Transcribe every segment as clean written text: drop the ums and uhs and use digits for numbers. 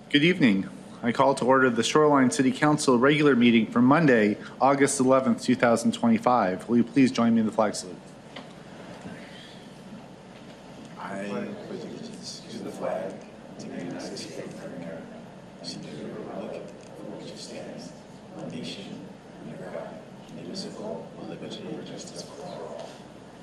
Good evening. I call to order the Shoreline City Council regular meeting for Monday, August 11th, 2025. Will you please join me in the flag salute? I pledge allegiance to the flag of the United States of America, to the republic for which it stands, one nation, under God, indivisible, with liberty and justice for all.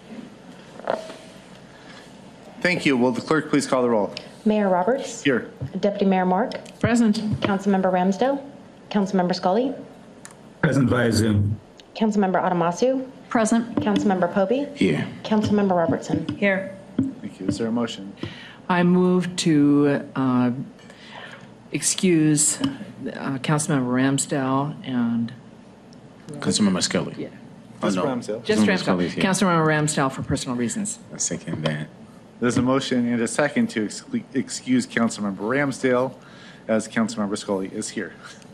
Thank you. Will the clerk please call the roll? Mayor Roberts. Here. Deputy Mayor Mark. Present. Councilmember Ramsdell. Councilmember Scully. Present via Zoom. Councilmember Adamasu. Present. Councilmember Poby. Here. Councilmember Robertson. Here. Thank you. Is there a motion? I move to excuse Councilmember Ramsdell and Councilmember Scully. yeah, Just no. Ramsdale. just Councilmember Scully Ramsdell. is here. Councilmember Ramsdell for personal reasons. I second that. There's a motion and a second to excuse Councilmember Ramsdale as Councilmember Scully is here.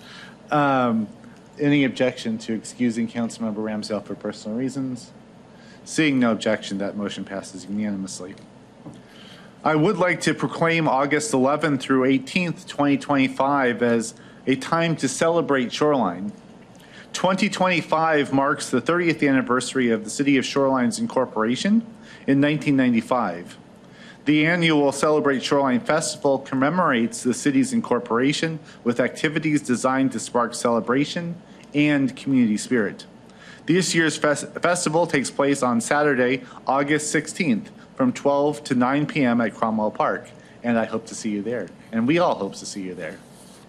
Any objection to excusing Councilmember Ramsdale for personal reasons? Seeing no objection, that motion passes unanimously. I would like to proclaim August 11th through 18th, 2025 as a time to celebrate Shoreline. 2025 marks the 30th anniversary of the City of Shoreline's incorporation in 1995. The annual Celebrate Shoreline Festival commemorates the city's incorporation with activities designed to spark celebration and community spirit. This year's festival takes place on Saturday, August 16th from 12 to 9 p.m. at Cromwell Park, and I hope to see you there, and we all hope to see you there.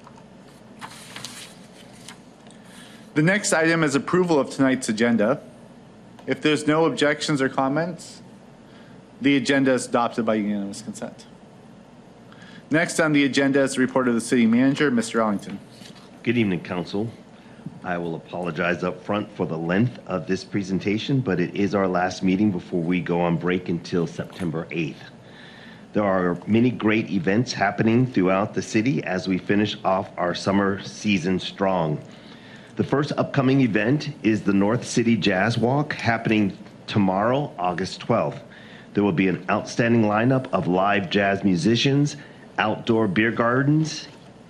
The next item is approval of tonight's agenda. If there's no objections or comments, the agenda is adopted by unanimous consent. Next on the agenda is the report of the city manager, Mr. Ellington. Good evening, Council. I will apologize up front for the length of this presentation, but it is our last meeting before we go on break until September 8th. There are many great events happening throughout the city as we finish off our summer season strong. The first upcoming event is the North City Jazz Walk happening tomorrow, August 12th. There will be an outstanding lineup of live jazz musicians, outdoor beer gardens,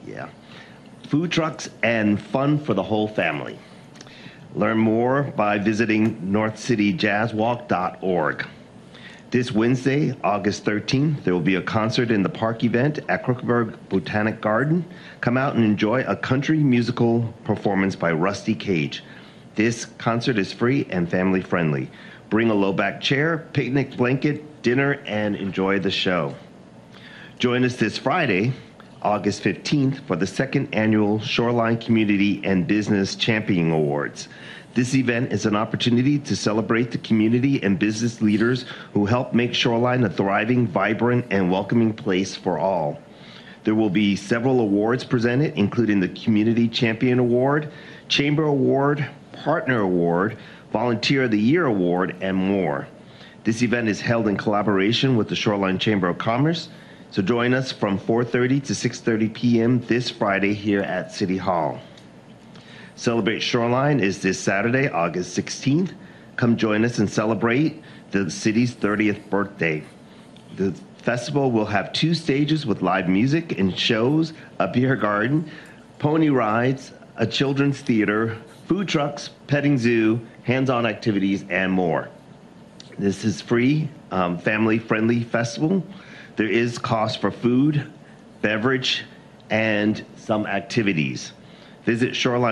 food trucks, and fun for the whole family. Learn more by visiting northcityjazzwalk.org. This Wednesday, August 13th, there will be a concert in the park event at Crookberg Botanic Garden. Come out and enjoy a country musical performance by Rusty Cage. This concert is free and family friendly. Bring a low-back chair, picnic blanket, dinner, and enjoy the show. Join us this Friday, August 15th, for the second annual Shoreline Community and Business Champion Awards. This event is an opportunity to celebrate the community and business leaders who help make Shoreline a thriving, vibrant, and welcoming place for all. There will be several awards presented, including the Community Champion Award, Chamber Award, Partner Award, Volunteer of the Year Award, and more. This event is held in collaboration with the Shoreline Chamber of Commerce, so join us from 4:30 to 6:30 p.m. this Friday here at City Hall. Celebrate Shoreline is this Saturday, August 16th. Come join us and celebrate the city's 30th birthday. The festival will have 2 stages with live music and shows, a beer garden, pony rides, a children's theater, food trucks, petting zoo, hands-on activities, and more. This is free, family-friendly festival. There is cost for food, beverage, and some activities. Visit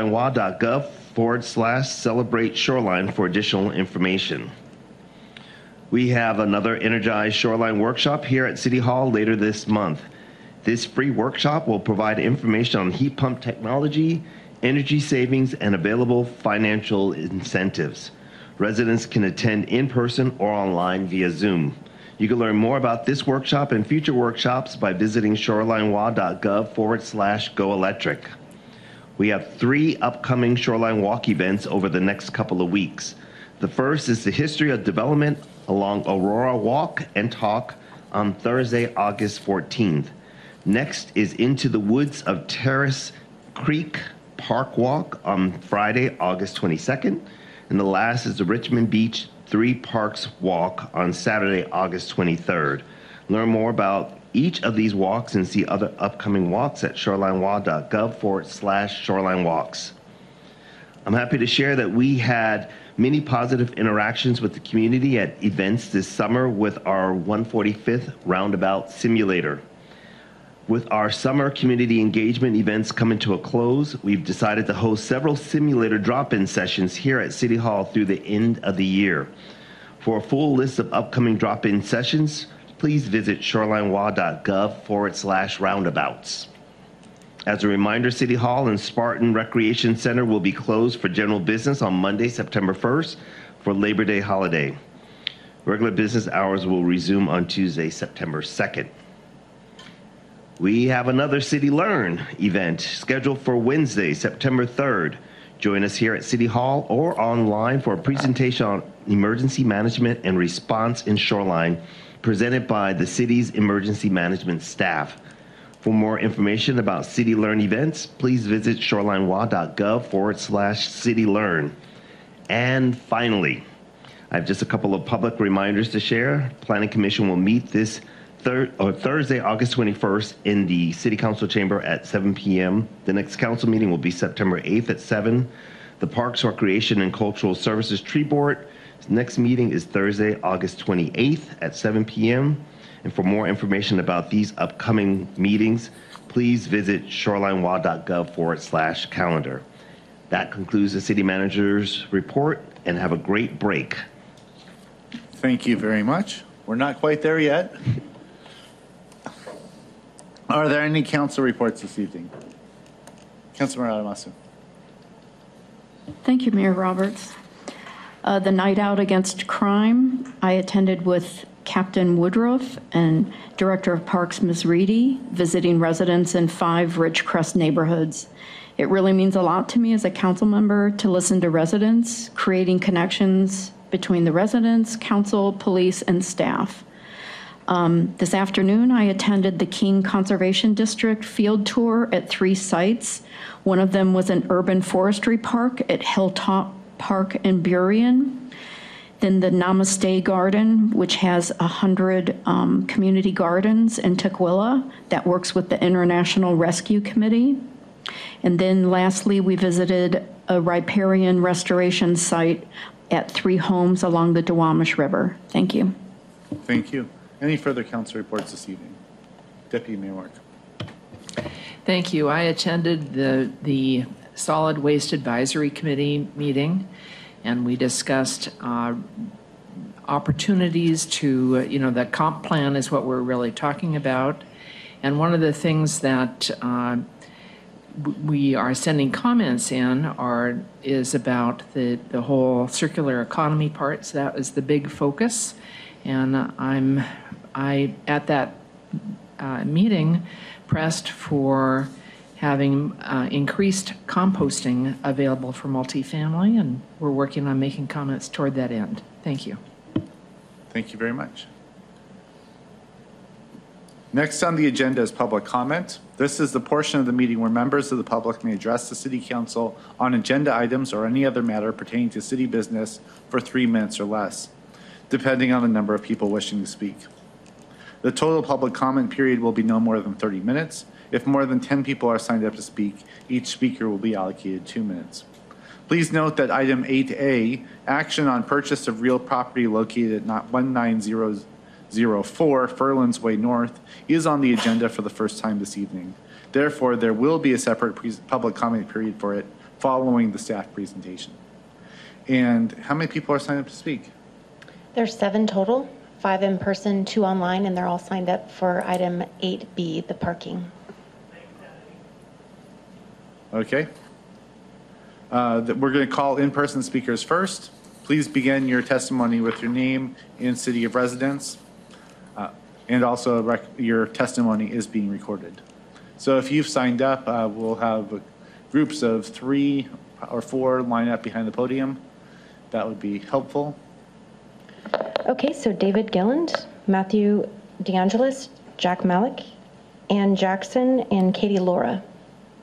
shorelinewa.gov/celebrate shoreline for additional information. We have another Energized Shoreline workshop here at City Hall later this month. This free workshop will provide information on heat pump technology, energy savings, and available financial incentives. Residents can attend in person or online via Zoom. You can learn more about this workshop and future workshops by visiting shorelinewa.gov/goelectric. We have 3 upcoming Shoreline Walk events over the next couple of weeks. The first is the history of development along Aurora Walk and Talk on Thursday, August 14th. Next is Into the Woods of Terrace Creek Park Walk on Friday, August 22nd. And the last is the Richmond Beach 3 Parks Walk on Saturday, August 23rd. Learn more about each of these walks and see other upcoming walks at shorelinewa.gov/shorelinewalks. I'm happy to share that we had many positive interactions with the community at events this summer with our 145th Roundabout Simulator. With our summer community engagement events coming to a close, we've decided to host several simulator drop-in sessions here at City Hall through the end of the year. For a full list of upcoming drop-in sessions, please visit shorelinewa.gov/roundabouts. As a reminder, City Hall and Spartan Recreation Center will be closed for general business on Monday, September 1st for Labor Day holiday. Regular business hours will resume on Tuesday, September 2nd. We have another City Learn event scheduled for Wednesday, September 3rd. Join us here at City Hall or online for a presentation on emergency management and response in Shoreline, presented by the city's emergency management staff. For more information about City Learn events, please visit shorelinewa.gov/citylearn. And finally, I have just a couple of public reminders to share. Planning Commission will meet this Thursday, August 21st in the City Council chamber at 7 p.m. The next council meeting will be September 8th at 7. The Parks, Recreation, and Cultural Services Tree Board next meeting is Thursday, August 28th at 7 p.m. And for more information about these upcoming meetings, please visit shorelinewa.gov/calendar. That concludes the city manager's report, and have a great break. Thank you very much. We're not quite there yet. Are there any council reports this evening? Councilmember Adamasu. Thank you, Mayor Roberts. The Night Out Against Crime, I attended with Captain Woodruff and Director of Parks, Ms. Reedy, visiting residents in 5 Ridgecrest neighborhoods. It really means a lot to me as a council member to listen to residents, creating connections between the residents, council, police, and staff. This afternoon, I attended the King Conservation District field tour at 3 sites. One of them was an urban forestry park at Hilltop Park in Burien. Then the Namaste Garden, which has 100 community gardens in Tukwila that works with the International Rescue Committee. And then lastly, we visited a riparian restoration site at 3 homes along the Duwamish River. Thank you. Thank you. Any further council reports this evening? Deputy Mayor Mark. Thank you. I attended the Solid Waste Advisory Committee meeting, and we discussed opportunities to, the comp plan is what we're really talking about. And one of the things that we are sending comments in is about the whole circular economy part. So that is the big focus. And I at that meeting pressed for having increased composting available for multifamily, and we're working on making comments toward that end. Thank you. Thank you very much. Next on the agenda is public comment. This is the portion of the meeting where members of the public may address the City Council on agenda items or any other matter pertaining to city business for 3 minutes or less, depending on the number of people wishing to speak. The total public comment period will be no more than 30 minutes. If more than 10 people are signed up to speak, each speaker will be allocated 2 minutes. Please note that item 8A, action on purchase of real property located at 19004 Furlands Way North, is on the agenda for the first time this evening. Therefore, there will be a separate public comment period for it following the staff presentation. And how many people are signed up to speak? There's 7 total, 5 in person, 2 online, and they're all signed up for item 8B, the parking. Okay. We're going to call in-person speakers first. Please begin your testimony with your name and city of residence. And also your testimony is being recorded. So if you've signed up, we'll have groups of 3 or 4 line up behind the podium. That would be helpful. Okay, so David Gilland, Matthew DeAngelis, Jack Malik, Ann Jackson, and Katie Laura.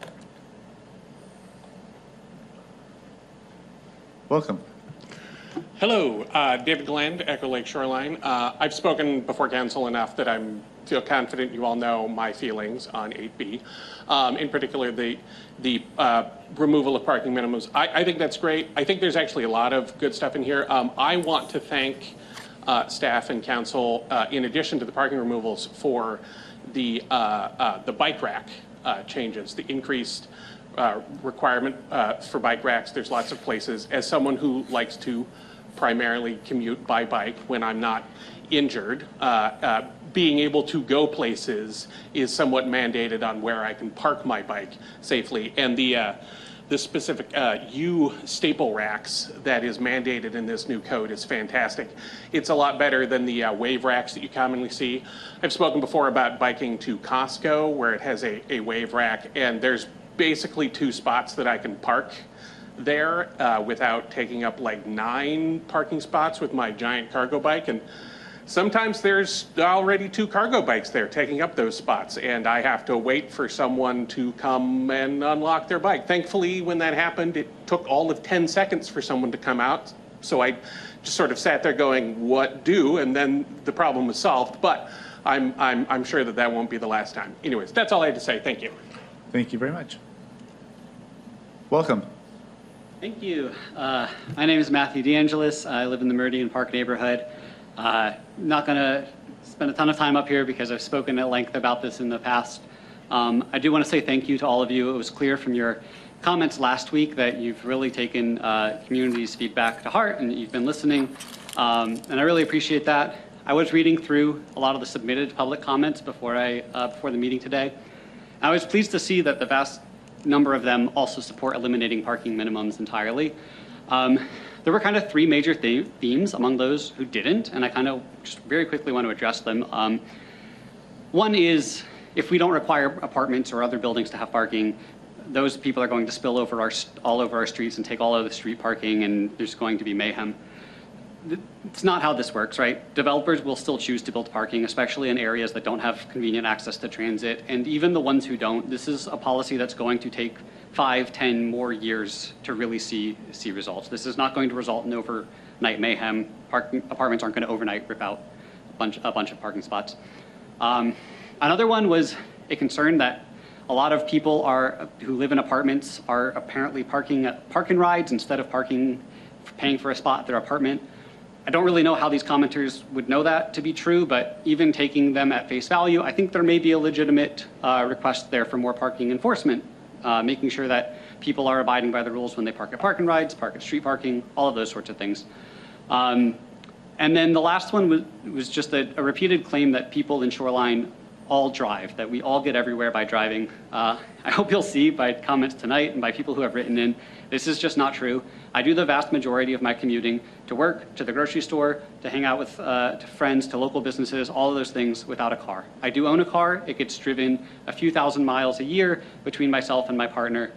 Welcome. Hello, David Gland, Echo Lake Shoreline. I've spoken before council enough that I feel confident you all know my feelings on 8B. In particular, the removal of parking minimums. I think that's great. I think there's actually a lot of good stuff in here. I want to thank staff and council, in addition to the parking removals, for the bike rack changes, the increased requirement for bike racks. There's lots of places. As someone who likes to primarily commute by bike when I'm not injured, being able to go places is somewhat mandated on where I can park my bike safely. And the specific U staple racks that is mandated in this new code is fantastic. It's a lot better than the wave racks that you commonly see. I've spoken before about biking to Costco, where it has a wave rack, and there's basically 2 spots that I can park there without taking up like 9 parking spots with my giant cargo bike. And sometimes there's already 2 cargo bikes there taking up those spots, and I have to wait for someone to come and unlock their bike. Thankfully, when that happened, it took all of 10 seconds for someone to come out. So I just sort of sat there going, what do? And then the problem was solved. But I'm sure that won't be the last time. Anyways, that's all I had to say. Thank you. Thank you very much. Welcome. Thank you. My name is Matthew DeAngelis. I live in the Meridian Park neighborhood. Not going to spend a ton of time up here because I've spoken at length about this in the past. I do want to say thank you to all of you. It was clear from your comments last week that you've really taken community's feedback to heart and you've been listening. And I really appreciate that. I was reading through a lot of the submitted public comments before the meeting today. I was pleased to see that the vast number of them also support eliminating parking minimums entirely. There were kind of 3 major themes among those who didn't, and I kind of just very quickly want to address them. One is, if we don't require apartments or other buildings to have parking, those people are going to spill over all over our streets and take all of the street parking, and there's going to be mayhem. It's not how this works, right? Developers will still choose to build parking, especially in areas that don't have convenient access to transit. And even the ones who don't, this is a policy that's going to take 5, 10 more years to really see results. This is not going to result in overnight mayhem. Apartments aren't going to overnight rip out a bunch of parking spots. Another one was a concern that a lot of people who live in apartments are apparently parking at park and rides instead of paying for a spot at their apartment. I don't really know how these commenters would know that to be true, but even taking them at face value, I think there may be a legitimate request there for more parking enforcement, making sure that people are abiding by the rules when they park at park and rides, park at street parking, all of those sorts of things. And then the last one was just a repeated claim that people in Shoreline all drive, that we all get everywhere by driving. I hope you'll see by comments tonight and by people who have written in, this is just not true. I do the vast majority of my commuting to work, to the grocery store, to hang out with to friends, to local businesses, all of those things without a car. I do own a car. It gets driven a few thousand miles a year between myself and my partner.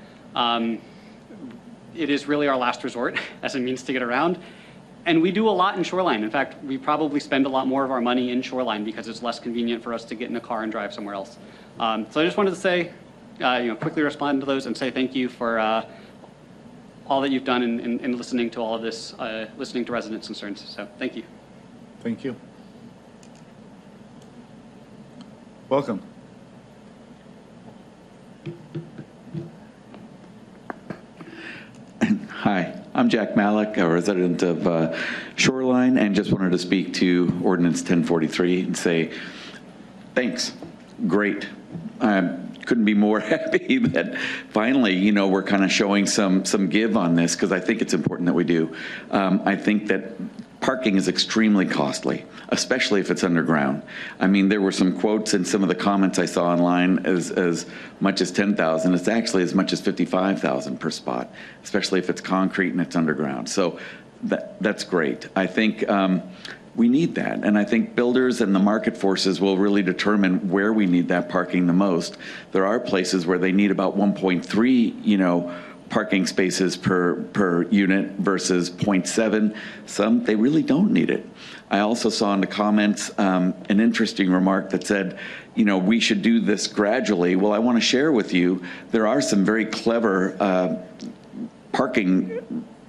It is really our last resort as a means to get around. And we do a lot in Shoreline. In fact, we probably spend a lot more of our money in Shoreline because it's less convenient for us to get in a car and drive somewhere else. So I just wanted to say, quickly respond to those and say thank you for all that you've done in listening to all of this, listening to residents' concerns. So thank you. Thank you. Welcome. Hi, I'm Jack Malik, a resident of Shoreline, and just wanted to speak to Ordinance 1043 and say, thanks, great. I couldn't be more happy that finally, we're kind of showing some give on this, because I think it's important that we do. I think that parking is extremely costly, especially if it's underground. I mean, there were some quotes in some of the comments I saw online as much as $10,000. It's actually as much as $55,000 per spot, especially if it's concrete and it's underground. So that's great. I think we need that. And I think builders and the market forces will really determine where we need that parking the most. There are places where they need about 1.3, parking spaces per unit versus 0.7. Some, they really don't need it. I also saw in the comments an interesting remark that said, we should do this gradually. Well, I want to share with you, there are some very clever parking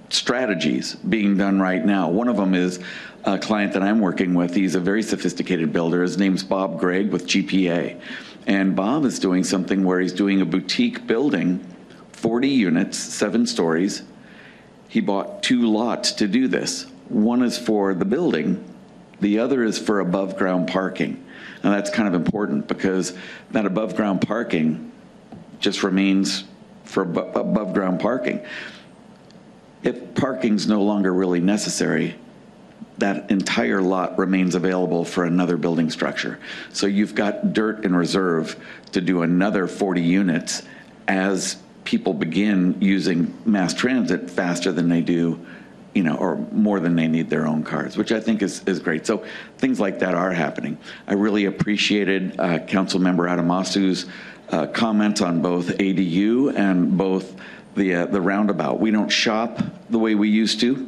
strategies being done right now. One of them is a client that I'm working with. He's a very sophisticated builder. His name's Bob Gregg with GPA. And Bob is doing something where he's doing a boutique building, 40 units, 7 stories. He bought 2 lots to do this. One is for the building, the other is for above ground parking. Now that's kind of important because that above ground parking just remains for above ground parking. If parking's no longer really necessary, that entire lot remains available for another building structure. So you've got dirt in reserve to do another 40 units as people begin using mass transit faster than they do, or more than they need their own cars, which I think is great. So things like that are happening. I really appreciated Councilmember Adamasu's comments on both ADU and both the roundabout. We don't shop the way we used to.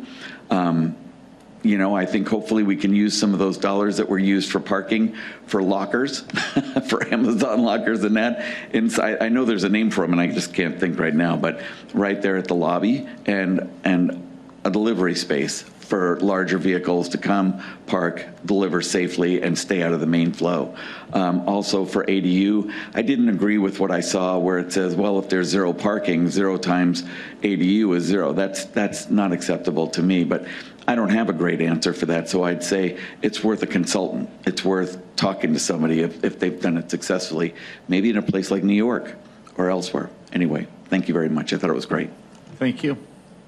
I think hopefully we can use some of those dollars that were used for parking for lockers, for Amazon lockers and that inside. I know there's a name for them and I just can't think right now, but right there at the lobby and a delivery space for larger vehicles to come, park, deliver safely, and stay out of the main flow. Also for ADU, I didn't agree with what I saw where it says, well, if there's 0 parking, 0 times ADU is 0. That's not acceptable to me, but I don't have a great answer for that, so I'd say it's worth a consultant. It's worth talking to somebody if they've done it successfully, maybe in a place like New York or elsewhere. Anyway, thank you very much. I thought it was great. Thank you.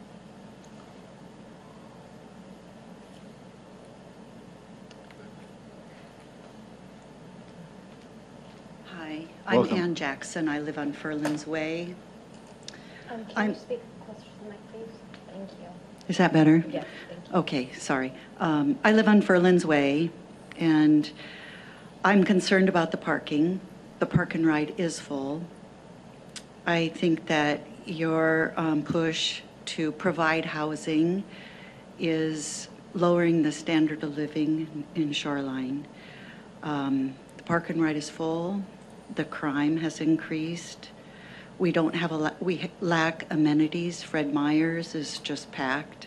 Hi, I'm Welcome. Ann Jackson. I live on Furlands Way. Can I'm- you speak closer to the mic, please? Thank you. Is that better? Yes, thank you. Okay, sorry. I live on Furlands Way, and I'm concerned about the parking. The park and ride is full. I think that your push to provide housing is lowering the standard of living in Shoreline. The park and ride is full. The crime has increased. We don't have we lack amenities. Fred Meyer's is just packed.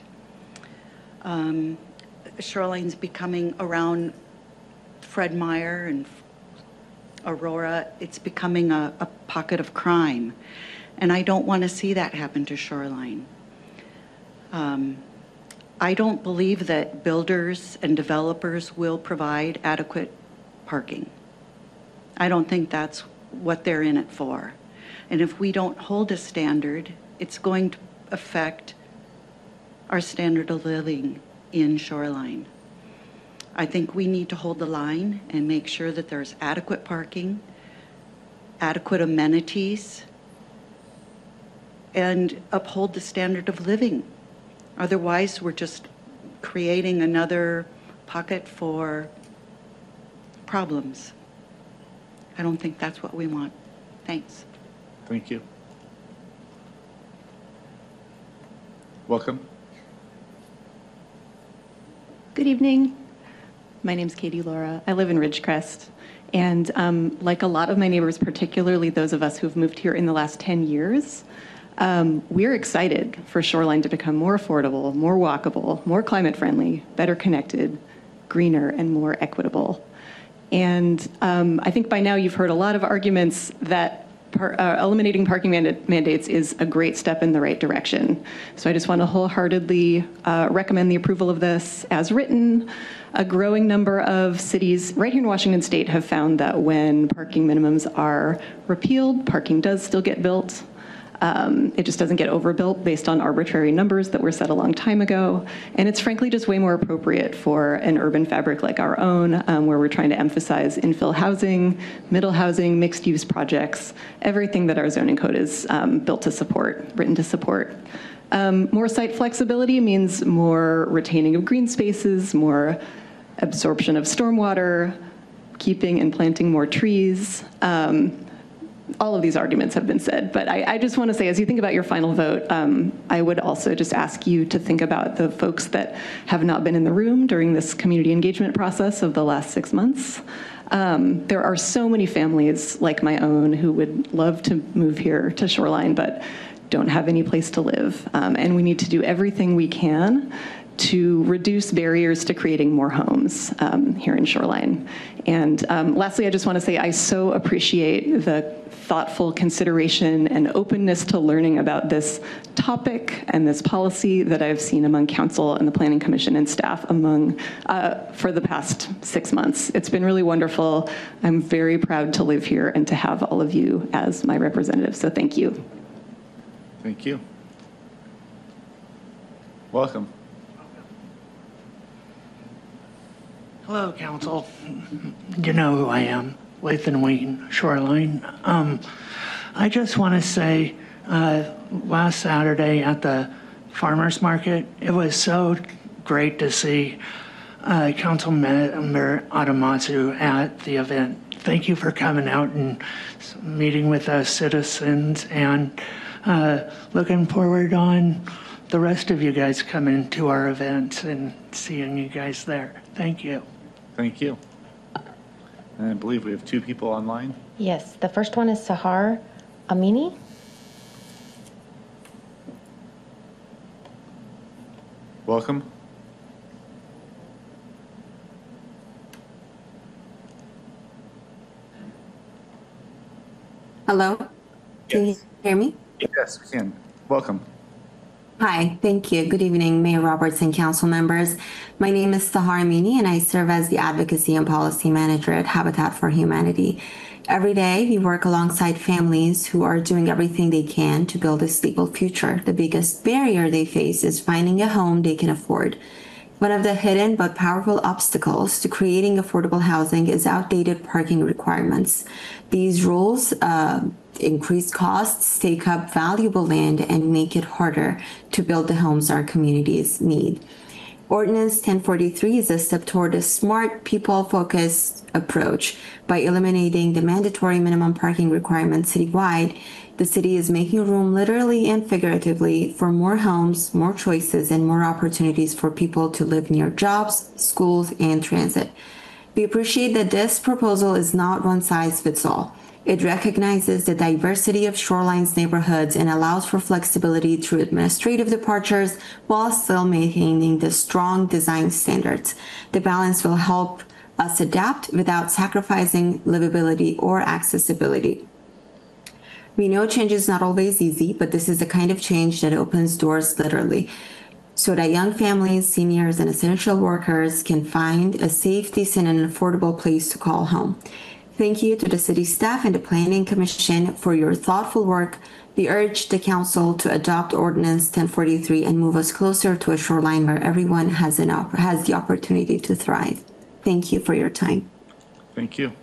Shoreline's becoming around Fred Meyer and Aurora, it's becoming a pocket of crime. And I don't want to see that happen to Shoreline. I don't believe that builders and developers will provide adequate parking. I don't think that's what they're in it for. And if we don't hold a standard, it's going to affect our standard of living in Shoreline. I think we need to hold the line and make sure that there's adequate parking, adequate amenities, and uphold the standard of living. Otherwise, we're just creating another pocket for problems. I don't think that's what we want. Thanks. Thank you. Welcome. Good evening. My name's Katie Laura. I live in Ridgecrest. And like a lot of my neighbors, particularly those of us who have moved here in the last 10 years, we're excited for Shoreline to become more affordable, more walkable, more climate friendly, better connected, greener, and more equitable. And I think by now you've heard a lot of arguments that eliminating parking mandates is a great step in the right direction. So I just want to wholeheartedly recommend the approval of this as written. A growing number of cities right here in Washington State have found that when parking minimums are repealed, parking does still get built. It just doesn't get overbuilt based on arbitrary numbers that were set a long time ago. And it's frankly just way more appropriate for an urban fabric like our own, where we're trying to emphasize infill housing, middle housing, mixed use projects, everything that our zoning code is built to support, written to support. More site flexibility means more retaining of green spaces, more absorption of stormwater, keeping and planting more trees. All of these arguments have been said, but I just want to say, as you think about your final vote, I would also just ask you to think about the folks that have not been in the room during this community engagement process of the last 6 months. There are so many families like my own who would love to move here to Shoreline, but don't have any place to live. And we need to do everything we can to reduce barriers to creating more homes here in Shoreline. And lastly, I just want to say I so appreciate the thoughtful consideration and openness to learning about this topic and this policy that I've seen among council and the Planning Commission and staff for the past 6 months. It's been really wonderful. I'm very proud to live here and to have all of you as my representatives. So thank you. Thank you. Welcome. Hello, Council. You know who I am, Lathan Wayne, Shoreline. I just want to say, last Saturday at the farmers market, it was so great to see Councilmember Adamatsu at the event. Thank you for coming out and meeting with us citizens, and looking forward on the rest of you guys coming to our events and seeing you guys there. Thank you. Thank you. And I believe we have 2 people online. Yes, the first one is Sahar Amini. Welcome. Hello? Can you hear me? Yes, we can. Welcome. Hi, thank you. Good evening, Mayor Roberts and council members. My name is Sahar Amini, and I serve as the Advocacy and Policy Manager at Habitat for Humanity. Every day, we work alongside families who are doing everything they can to build a stable future. The biggest barrier they face is finding a home they can afford. One of the hidden but powerful obstacles to creating affordable housing is outdated parking requirements. These rules increase costs, take up valuable land, and make it harder to build the homes our communities need. Ordinance 1043 is a step toward a smart, people-focused approach. By eliminating the mandatory minimum parking requirements citywide, the city is making room literally and figuratively for more homes, more choices, and more opportunities for people to live near jobs, schools, and transit. We appreciate that this proposal is not one size fits all. It recognizes the diversity of Shoreline's neighborhoods and allows for flexibility through administrative departures while still maintaining the strong design standards. The balance will help us adapt without sacrificing livability or accessibility. We know change is not always easy, but this is the kind of change that opens doors literally, so that young families, seniors, and essential workers can find a safe, decent, and affordable place to call home. Thank you to the city staff and the Planning Commission for your thoughtful work. We urge the council to adopt Ordinance 1043 and move us closer to a shoreline where everyone has the opportunity to thrive. Thank you for your time. Thank you.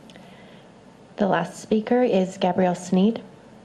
The last speaker is Gabrielle Sneed.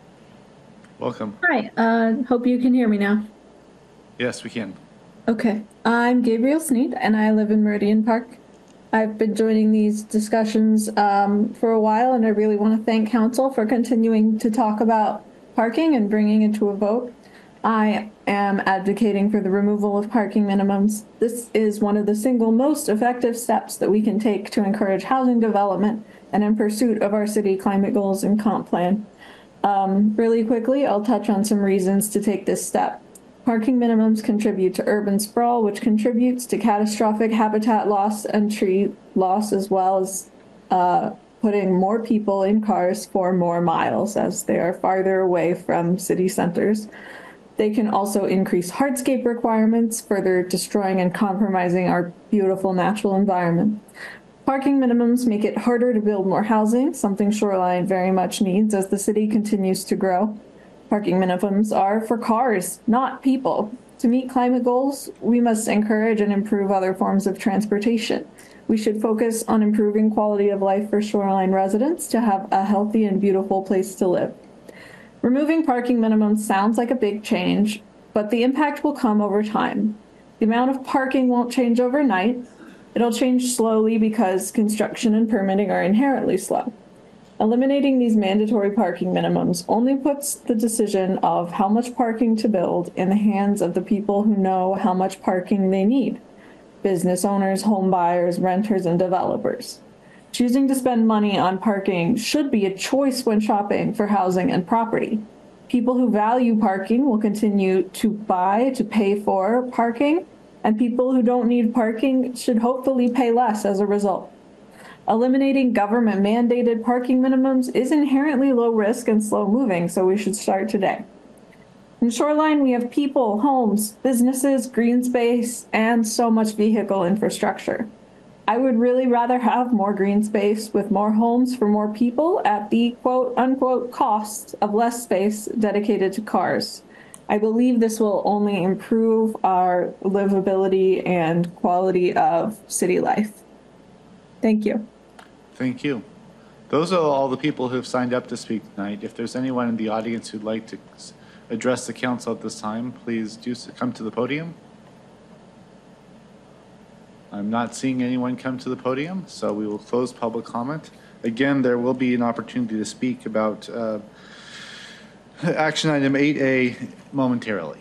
Welcome. Hi, hope you can hear me now. Yes, we can. Okay, I'm Gabrielle Sneed and I live in Meridian Park. I've been joining these discussions for a while, and I really want to thank council for continuing to talk about parking and bringing it to a vote. I am advocating for the removal of parking minimums. This is one of the single most effective steps that we can take to encourage housing development and in pursuit of our city climate goals and comp plan. Really quickly, I'll touch on some reasons to take this step. Parking minimums contribute to urban sprawl, which contributes to catastrophic habitat loss and tree loss, as well as putting more people in cars for more miles as they are farther away from city centers. They can also increase hardscape requirements, further destroying and compromising our beautiful natural environment. Parking minimums make it harder to build more housing, something Shoreline very much needs as the city continues to grow. Parking minimums are for cars, not people. To meet climate goals, we must encourage and improve other forms of transportation. We should focus on improving quality of life for Shoreline residents to have a healthy and beautiful place to live. Removing parking minimums sounds like a big change, but the impact will come over time. The amount of parking won't change overnight. It'll change slowly because construction and permitting are inherently slow. Eliminating these mandatory parking minimums only puts the decision of how much parking to build in the hands of the people who know how much parking they need: business owners, home buyers, renters, and developers. Choosing to spend money on parking should be a choice when shopping for housing and property. People who value parking will continue to pay for parking, and people who don't need parking should hopefully pay less as a result. Eliminating government mandated parking minimums is inherently low risk and slow moving, so we should start today. In Shoreline, we have people, homes, businesses, green space, and so much vehicle infrastructure. I would really rather have more green space with more homes for more people at the quote unquote cost of less space dedicated to cars. I believe this will only improve our livability and quality of city life. Thank you. Thank you. Those are all the people who have signed up to speak tonight. If there's anyone in the audience who'd like to address the council at this time, please do come to the podium. I'm not seeing anyone come to the podium, so we will close public comment. Again, there will be an opportunity to speak about action item 8A momentarily.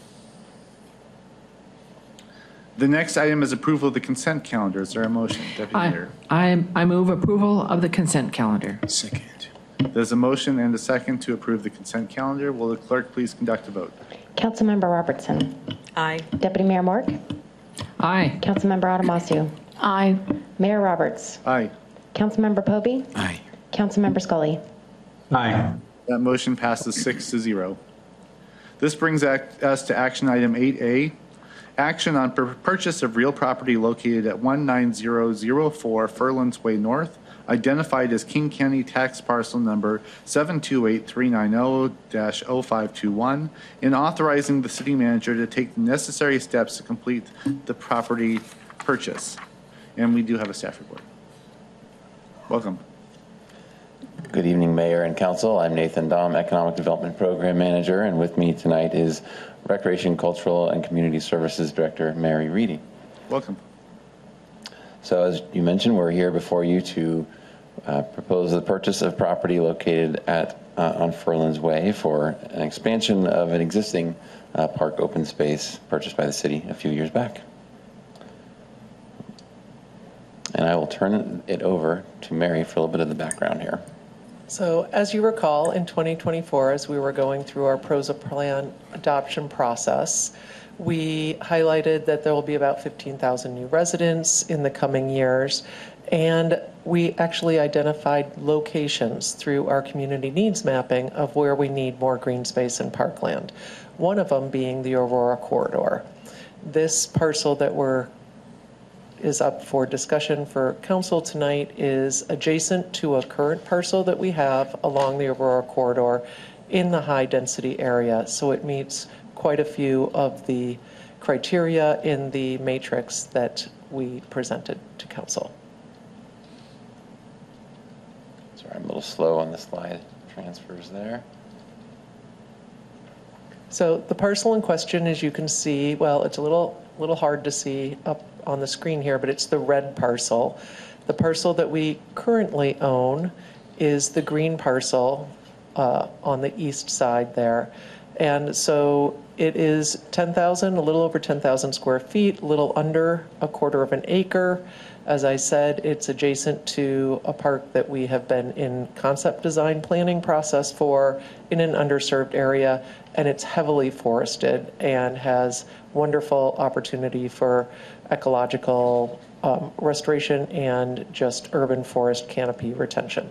The next item is approval of the consent calendar. Is there a motion, Deputy Mayor? I move approval of the consent calendar. Second. There's a motion and a second to approve the consent calendar. Will the clerk please conduct a vote? Councilmember Robertson. Aye. Deputy Mayor Mork. Aye. Councilmember Adamasu. Aye. Mayor Roberts. Aye. Councilmember Poby. Aye. Councilmember Scully. Aye. That motion passes 6-0. This brings us to action item 8A. Action on purchase of real property located at 19004 Furlands Way North, identified as King County tax parcel number 728-390-0521, and authorizing the city manager to take the necessary steps to complete the property purchase. And we do have a staff report. Welcome. Good evening, Mayor and Council. I'm Nathan Dahm, Economic Development Program Manager, and with me tonight is Recreation, Cultural, and Community Services Director Mary Reedy. Welcome. So as you mentioned, we're here before you to propose the purchase of property located at on Furlands Way for an expansion of an existing park open space purchased by the city a few years back. And I will turn it over to Mary for a little bit of the background here. So as you recall, in 2024, as we were going through our PROSA plan adoption process, we highlighted that there will be about 15,000 new residents in the coming years. And we actually identified locations through our community needs mapping of where we need more green space and parkland. One of them being the Aurora Corridor. This parcel that is up for discussion for council tonight is adjacent to a current parcel that we have along the Aurora Corridor in the high density area. So it meets quite a few of the criteria in the matrix that we presented to council. Sorry, I'm a little slow on the slide transfers there. So the parcel in question, as you can see, well, it's a little hard to see up on the screen here, but it's the red parcel. The parcel that we currently own is the green parcel on the east side there. And so it is a little over 10,000 square feet, a little under a quarter of an acre. As I said, it's adjacent to a park that we have been in concept design planning process for in an underserved area, and it's heavily forested and has wonderful opportunity for ecological restoration and just urban forest canopy retention.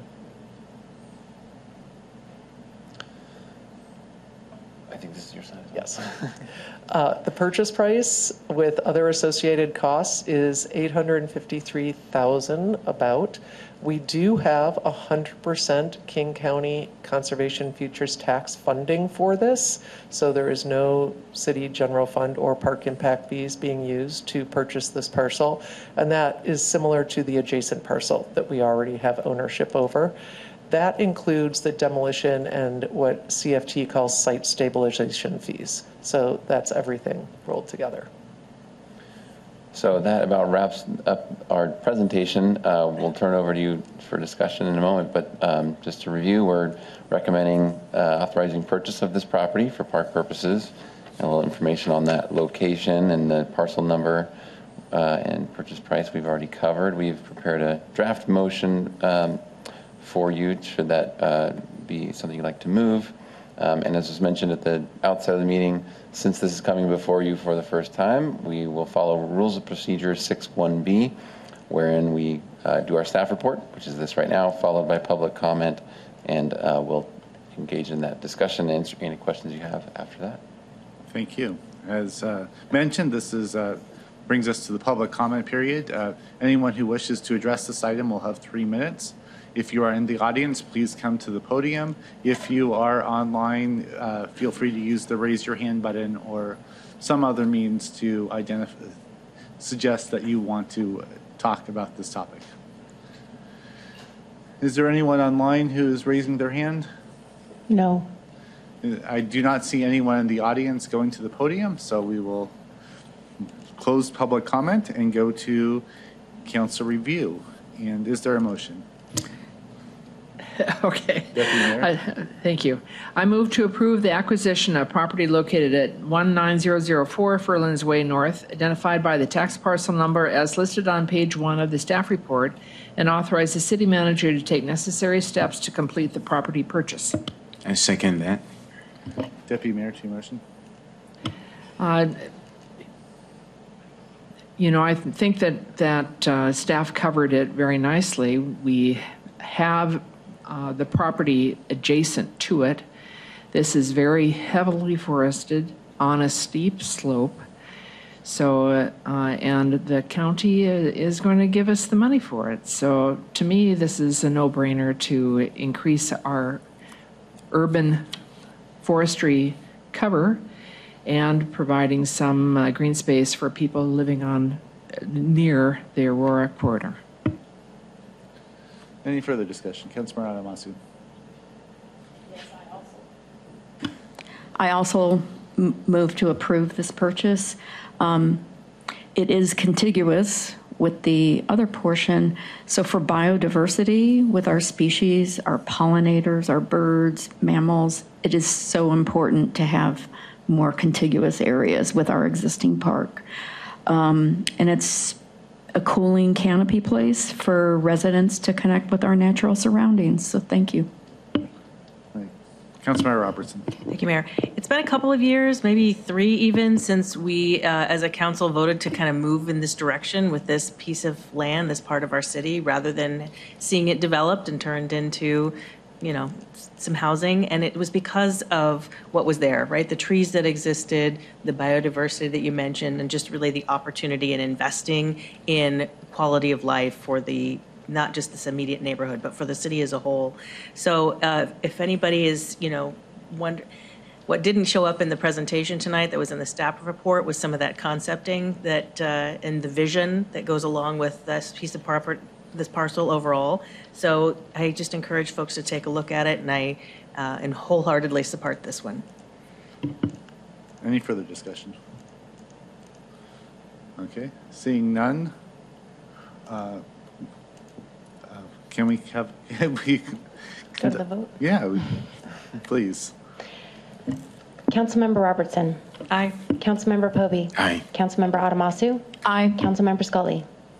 I think this is your side. Yes. The purchase price with other associated costs is $853,000 about. We do have 100% King County Conservation Futures Tax funding for this, so there is no city general fund or park impact fees being used to purchase this parcel, and that is similar to the adjacent parcel that we already have ownership over. That includes the demolition and what CFT calls site stabilization fees. So that's everything rolled together. So that about wraps up our presentation. We'll turn over to you for discussion in a moment, but just to review, we're recommending authorizing purchase of this property for park purposes, and a little information on that location and the parcel number and purchase price we've already covered. We've prepared a draft motion for you, should that be something you'd like to move. And as was mentioned at the outset of the meeting, since this is coming before you for the first time, we will follow Rules of Procedure 6.1b, wherein we do our staff report, which is this right now, followed by public comment, and we'll engage in that discussion and answer any questions you have after that. Thank you. As mentioned, this brings us to the public comment period. Anyone who wishes to address this item will have 3 minutes. If you are in the audience, please come to the podium. If you are online, feel free to use the raise your hand button or some other means to suggest that you want to talk about this topic. Is there anyone online who is raising their hand? No. I do not see anyone in the audience going to the podium, so we will close public comment and go to council review. And is there a motion? Okay. Deputy Mayor? Thank you. I move to approve the acquisition of property located at 19004 Furlands Way North, identified by the tax parcel number as listed on page 1 of the staff report, and authorize the city manager to take necessary steps to complete the property purchase. I second that. Deputy Mayor, to your motion. I think that staff covered it very nicely. We have the property adjacent to it. This is very heavily forested on a steep slope. So, and the county is going to give us the money for it. So to me, this is a no-brainer to increase our urban forestry cover and providing some green space for people living near the Aurora corridor. Any further discussion? Councilmember Adamasu. I also move to approve this purchase. It is contiguous with the other portion. So for biodiversity, with our species, our pollinators, our birds, mammals, it is so important to have more contiguous areas with our existing park. And it's a cooling canopy place for residents to connect with our natural surroundings. So thank you. Councilmember Robertson. Thank you, Mayor. It's been a couple of years, maybe 3 even, since we, as a council, voted to kind of move in this direction with this piece of land, this part of our city, rather than seeing it developed and turned into, some housing. And it was because of what was there, right? The trees that existed, the biodiversity that you mentioned, and just really the opportunity in investing in quality of life for not just this immediate neighborhood, but for the city as a whole. So if anybody is, wonder what didn't show up in the presentation tonight that was in the staff report was some of that concepting that and the vision that goes along with this piece of property, this parcel overall. So I just encourage folks to take a look at it, and I wholeheartedly support this one. Any further discussion? Okay, seeing none. Can we have, Go to the vote? Yeah, please. Councilmember Robertson. Aye. Councilmember Povey. Aye. Councilmember Adamasu. Aye. Councilmember Scully.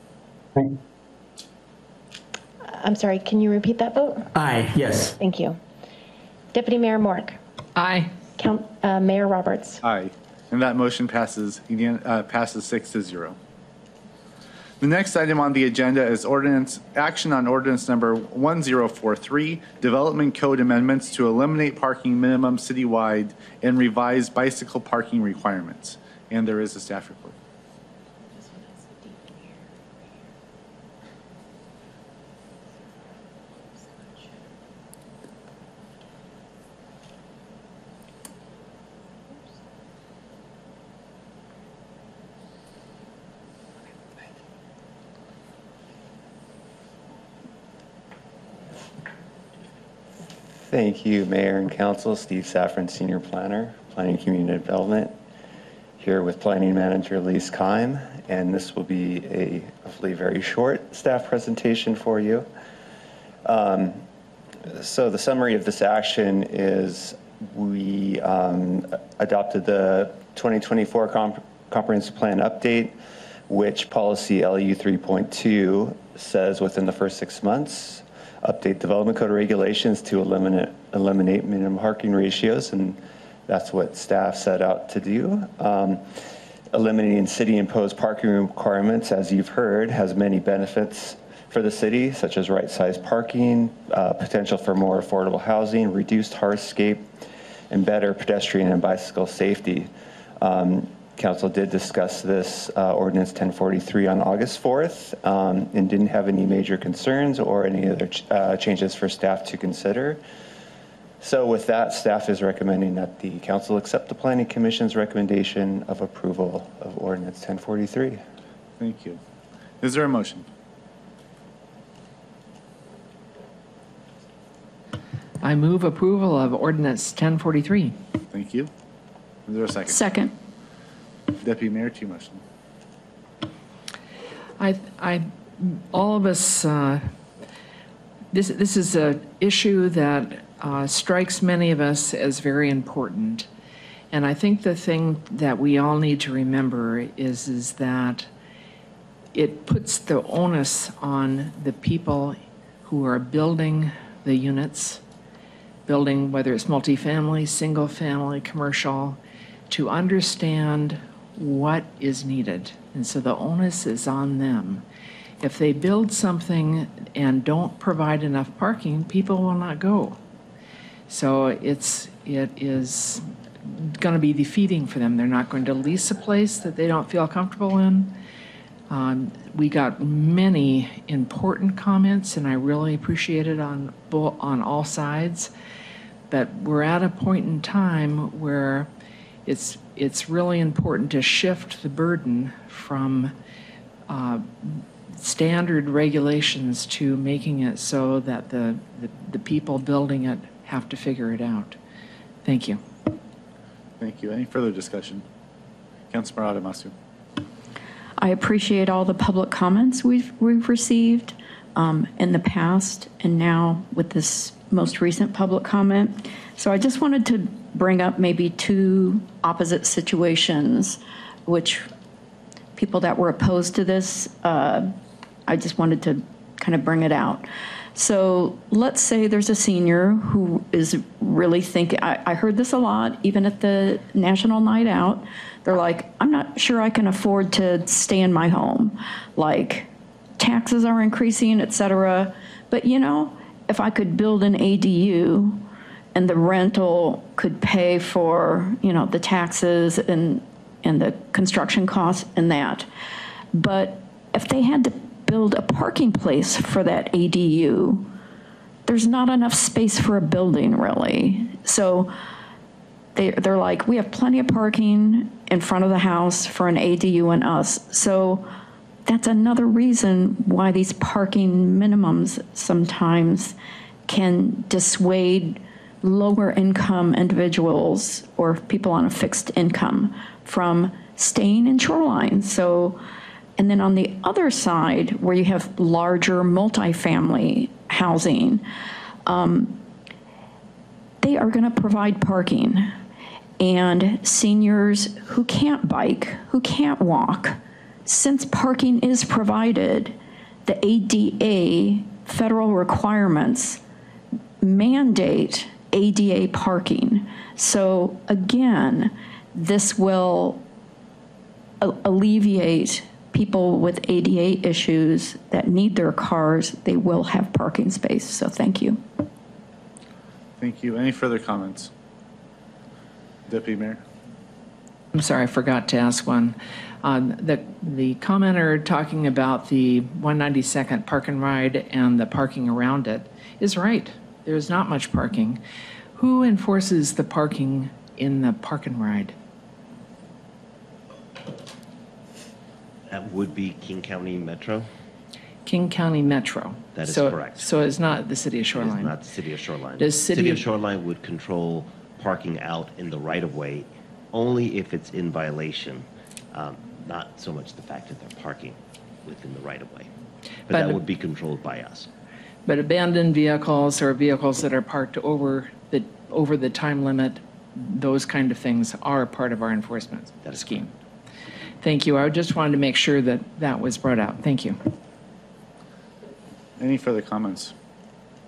I'm sorry, can you repeat that vote? Aye, yes. Thank you. Deputy Mayor Mork. Aye. Mayor Roberts. Aye. And that motion passes 6-0. The next item on the agenda is action on ordinance number 1043, Development Code Amendments to eliminate parking minimum citywide and revise bicycle parking requirements. And there is a staff report. Thank you, Mayor and Council. Steve Safran, Senior Planner, Planning Community Development, here with Planning Manager Lise Keim, and this will be a hopefully very short staff presentation for you. So the summary of this action is we adopted the 2024 Comprehensive Plan Update, which policy LU 3.2 says within the first 6 months update development code regulations to eliminate minimum parking ratios, and that's what staff set out to do. Eliminating city-imposed parking requirements, as you've heard, has many benefits for the city, such as right-sized parking, potential for more affordable housing, reduced hardscape, and better pedestrian and bicycle safety. Council did discuss this ordinance 1043 on August 4th and didn't have any major concerns or any other changes for staff to consider. So with that, staff is recommending that the council accept the Planning Commission's recommendation of approval of ordinance 1043. Thank you. Is there a motion? I move approval of ordinance 1043. Thank you. Is there a second? Second. Deputy Mayor, to your motion. All of us, this is an issue that strikes many of us as very important. And I think the thing that we all need to remember is that it puts the onus on the people who are building the units, building whether it's multifamily, single family, commercial, to understand what is needed. And so the onus is on them. If they build something and don't provide enough parking, people will not go. So it is going to be defeating for them. They're not going to lease a place that they don't feel comfortable in. We got many important comments, and I really appreciate it on all sides. But we're at a point in time where it's really important to shift the burden from standard regulations to making it so that the people building it have to figure it out. Thank you. Thank you. Any further discussion? Councilmember Adamasu. I appreciate all the public comments we've received in the past and now with this most recent public comment. So I just wanted to bring up maybe two opposite situations, which people that were opposed to this, I just wanted to kind of bring it out. So let's say there's a senior who is really thinking, I heard this a lot, even at the National Night Out. They're like, I'm not sure I can afford to stay in my home. Like, taxes are increasing, et cetera. But you know, if I could build an ADU and the rental could pay for, you know, the taxes and the construction costs and that. But if they had to build a parking place for that ADU, there's not enough space for a building, really. So they're like, we have plenty of parking in front of the house for an ADU and us. So that's another reason why these parking minimums sometimes can dissuade lower income individuals or people on a fixed income from staying in Shoreline. So, and then on the other side, where you have larger multifamily housing, they are going to provide parking. And seniors who can't bike, who can't walk, since parking is provided, the ADA federal requirements mandate ADA parking. So again, this will alleviate people with ADA issues that need their cars. They will have parking space. So thank you. Thank you. Any further comments? Deputy Mayor. I'm sorry, I forgot to ask one. The commenter talking about the 192nd Park and Ride and the parking around it is right. There's not much parking. Who enforces the parking in the Park and Ride? That would be King County Metro. King County Metro. That is correct. So it's not the City of Shoreline. It is not the City of Shoreline. Does City of Shoreline would control parking out in the right-of-way only if it's in violation, not so much the fact that they're parking within the right-of-way. But that would be controlled by us. But abandoned vehicles or vehicles that are parked over the time limit, those kind of things are part of our enforcement scheme. Thank you. I just wanted to make sure that that was brought out. Thank you. Any further comments?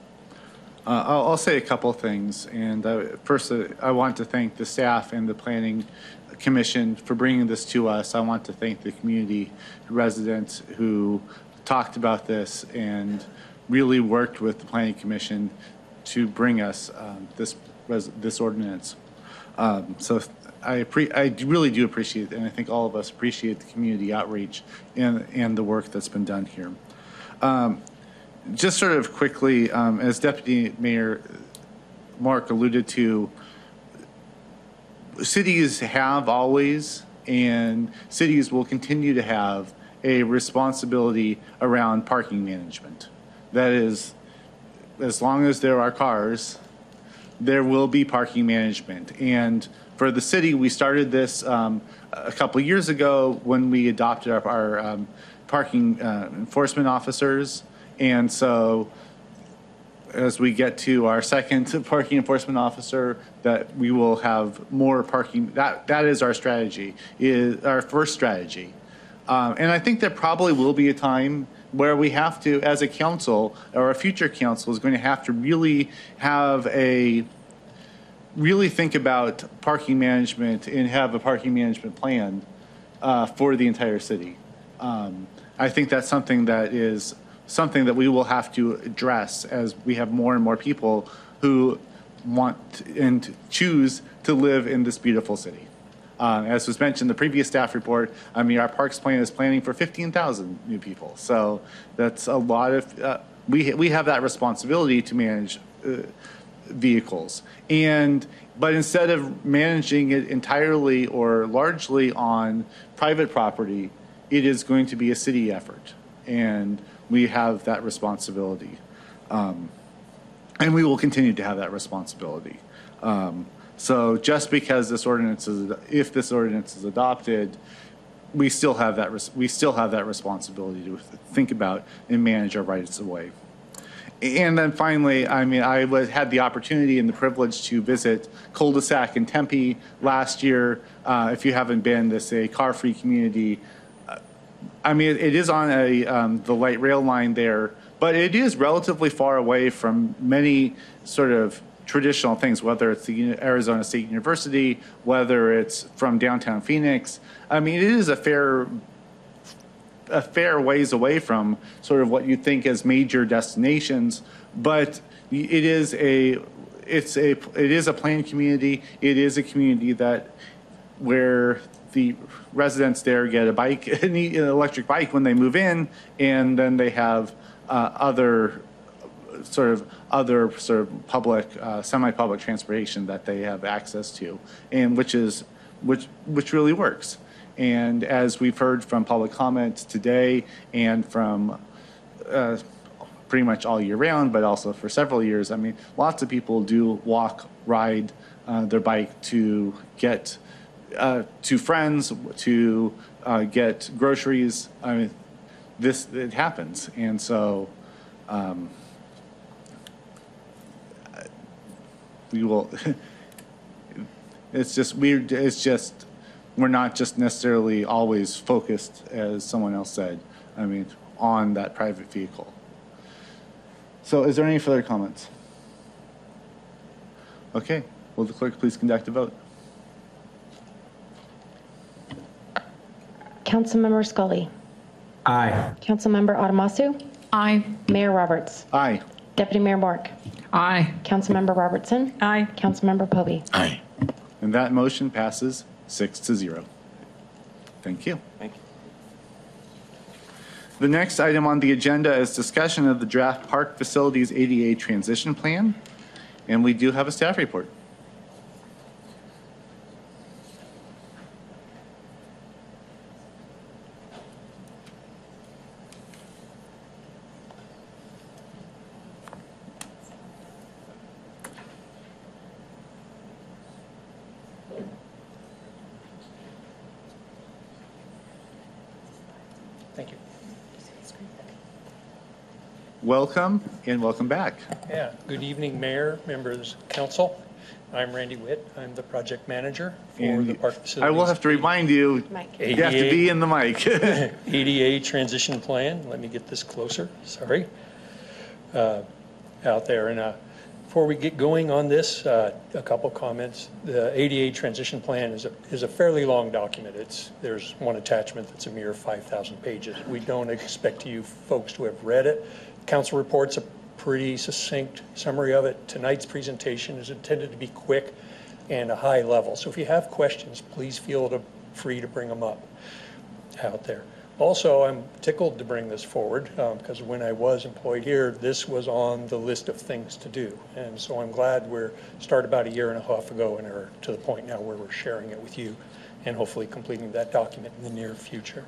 I'll say a couple things. And first, I want to thank the staff and the Planning Commission for bringing this to us. I want to thank the community residents who talked about this and really worked with the Planning Commission to bring us this ordinance. So I really do appreciate it, and I think all of us appreciate the community outreach and the work that's been done here. Just sort of quickly, as Deputy Mayor Mark alluded to, cities have always, and cities will continue to have, a responsibility around parking management. That is, as long as there are cars, there will be parking management. And for the city, we started this a couple of years ago when we adopted our parking enforcement officers. And so as we get to our second parking enforcement officer, that we will have more parking. That is our strategy, is our first strategy. And I think there probably will be a time where we have to, as a council, or a future council is going to have to really think about parking management and have a parking management plan for the entire city. I think that's something that we will have to address as we have more and more people who want and choose to live in this beautiful city. As was mentioned in the previous staff report, I mean, our parks plan is planning for 15,000 new people. So that's a lot of, we have that responsibility to manage vehicles. But instead of managing it entirely or largely on private property, it is going to be a city effort. And we have that responsibility. And we will continue to have that responsibility. So just because if this ordinance is adopted, we still have that responsibility to think about and manage our rights of way. And then finally, I mean, I had the opportunity and the privilege to visit Cul-de-sac in Tempe last year. If you haven't been, this is a car-free community. I mean, it is on the light rail line there, but it is relatively far away from many sort of traditional things, whether it's the Arizona State University, whether it's from downtown Phoenix. I mean, it is a fair ways away from sort of what you think as major destinations, but it is a planned community. It is a community where the residents there get an electric bike when they move in, and then they have other public, semi-public transportation that they have access to, and which really works. And as we've heard from public comments today and from pretty much all year round, but also for several years, I mean, lots of people do walk, ride their bike to get to friends, to get groceries. I mean, it happens. And so we will, it's just weird. It's just, we're not just necessarily always focused, as someone else said, I mean, on that private vehicle. So is there any further comments? Okay, will the clerk please conduct a vote? Councilmember Scully. Aye. Councilmember Adamasu. Aye. Mayor Roberts. Aye. Deputy Mayor Bork. Aye. Councilmember Robertson. Aye. Councilmember Povey. Aye. And that motion passes 6-0. Thank you. Thank you. The next item on the agenda is discussion of the draft park facilities ADA transition plan. And we do have a staff report. Thank you. Welcome and welcome back. Yeah, good evening, Mayor, members, council. I'm Randy Witt. I'm the project manager for the park facilities. I will have to remind you, you have to be in the mic. ADA transition plan. Let me get this closer. Sorry. Out there. And Before we get going on this, a couple comments. The ADA transition plan is a fairly long document. There's one attachment that's a mere 5,000 pages. We don't expect you folks to have read it. Council report's a pretty succinct summary of it. Tonight's presentation is intended to be quick and a high level. So if you have questions, please feel free to bring them up out there. Also, I'm tickled to bring this forward because when I was employed here, this was on the list of things to do. And so I'm glad we're started about a year and a half ago and are to the point now where we're sharing it with you and hopefully completing that document in the near future.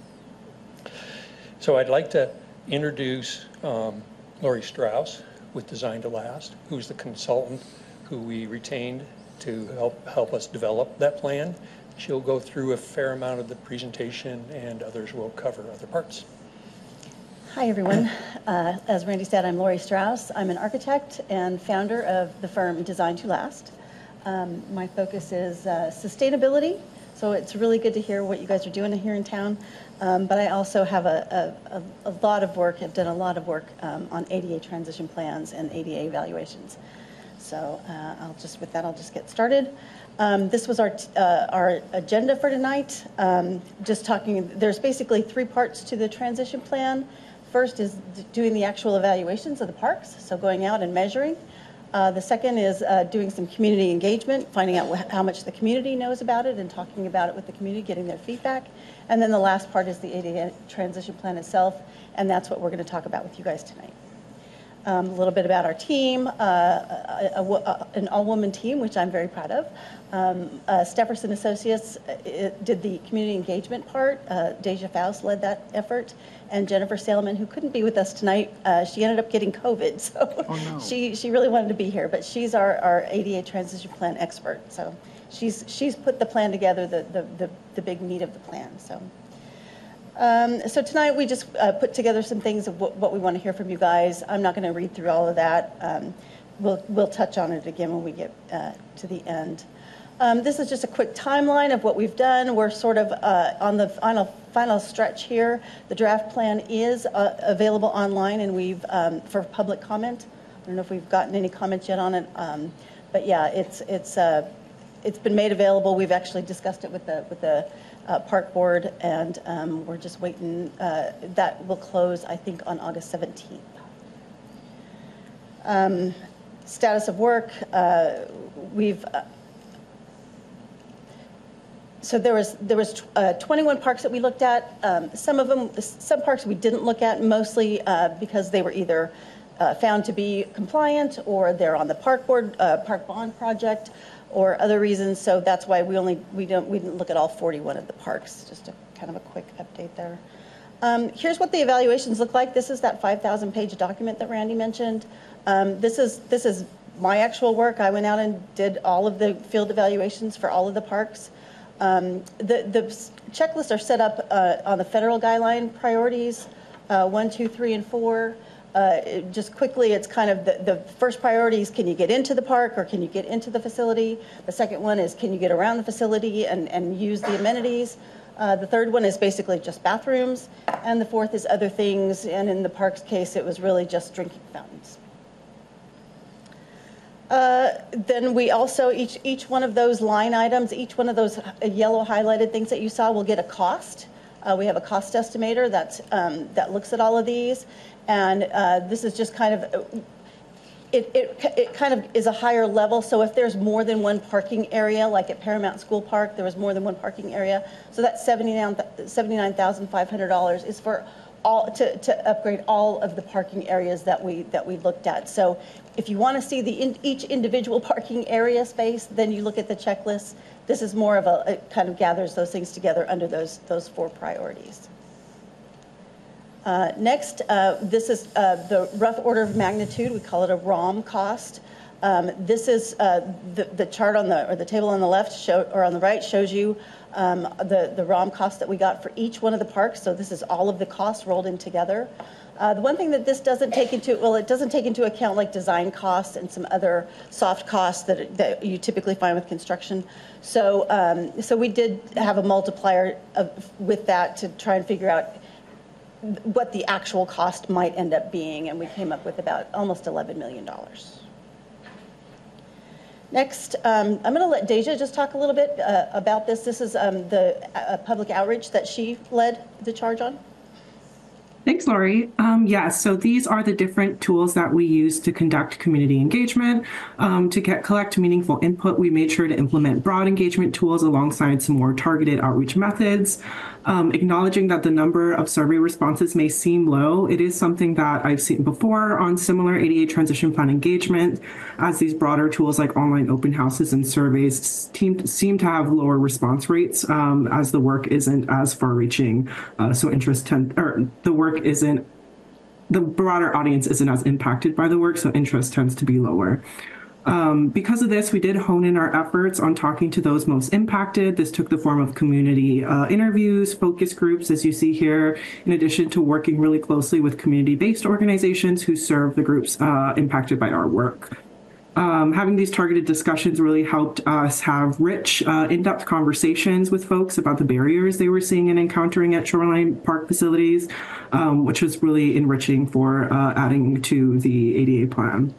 So I'd like to introduce Lori Strauss with Design to Last, who's the consultant who we retained to help us develop that plan. She'll go through a fair amount of the presentation and others will cover other parts. Hi, everyone. As Randy said, I'm Lori Strauss. I'm an architect and founder of the firm Design to Last. My focus is sustainability, so it's really good to hear what you guys are doing here in town. But I also have a lot of work, I've done a lot of work on ADA transition plans and ADA evaluations. So with that, I'll just get started. This was our agenda for tonight. Just talking, there's basically 3 parts to the transition plan. First is doing the actual evaluations of the parks, so going out and measuring. The second is doing some community engagement, finding out how much the community knows about it and talking about it with the community, getting their feedback. And then the last part is the ADA transition plan itself, and that's what we're going to talk about with you guys tonight. A little bit about our team, an all-woman team, which I'm very proud of. Stefferson Associates did the community engagement part. Deja Faust led that effort. And Jennifer Salomon, who couldn't be with us tonight, she ended up getting COVID, so she really wanted to be here. But she's our ADA transition plan expert. So she's put the plan together, the big meat of the plan. So tonight we just put together some things of what we want to hear from you guys. I'm not going to read through all of that. We'll touch on it again when we get to the end. This is just a quick timeline of what we've done. We're sort of on the final stretch here. The draft plan is available online, and we've for public comment. I don't know if we've gotten any comments yet on it, but yeah, it's been made available. We've actually discussed it with the Park Board, and we're just waiting. That will close, I think, on August 17th. Status of work, so there was 21 parks that we looked at. Some parks we didn't look at, mostly because they were either found to be compliant or they're on the Park Board Park Bond project, or other reasons. So that's why we didn't look at all 41 of the parks. Just a kind of a quick update there. Here's what the evaluations look like. This is that 5,000-page document that Randy mentioned. This is my actual work. I went out and did all of the field evaluations for all of the parks. The checklists are set up on the federal guideline priorities, 1, 2, 3, and 4. Just quickly, it's kind of the first priority is, can you get into the park or can you get into the facility? The second one is, can you get around the facility and use the amenities? The third one is basically just bathrooms. And the fourth is other things. And in the park's case, it was really just drinking fountains. Then we also, each one of those line items, each one of those yellow highlighted things that you saw will get a cost. We have a cost estimator that looks at all of these. And this is just kind of, it kind of is a higher level. So if there's more than one parking area, like at Paramount School Park, there was more than one parking area. So that $79,500 is for all to upgrade all of the parking areas that we looked at. So if you want to see each individual parking area space, then you look at the checklist. This is more of it kind of gathers those things together under those 4 priorities. Next, this is the rough order of magnitude. We call it a ROM cost. This is the chart or the table on the left or on the right shows you the ROM cost that we got for each one of the parks. So this is all of the costs rolled in together. The one thing that this doesn't take it doesn't take into account like design costs and some other soft costs that you typically find with construction. So so we did have a multiplier with that to try and figure out what the actual cost might end up being, and we came up with about almost $11 million. Next, I'm going to let Deja just talk a little bit about this. This is the public outreach that she led the charge on. Thanks, Lori. So these are the different tools that we use to conduct community engagement. To collect meaningful input, we made sure to implement broad engagement tools alongside some more targeted outreach methods. Acknowledging that the number of survey responses may seem low, it is something that I've seen before on similar ADA transition plan engagement, as these broader tools like online open houses and surveys seem to have lower response rates as the work isn't as far-reaching. The broader audience isn't as impacted by the work, so interest tends to be lower. Because of this, we did hone in our efforts on talking to those most impacted. This took the form of community interviews, focus groups, as you see here, in addition to working really closely with community-based organizations who serve the groups impacted by our work. Having these targeted discussions really helped us have rich, in-depth conversations with folks about the barriers they were seeing and encountering at Shoreline Park facilities, which was really enriching for adding to the ADA plan.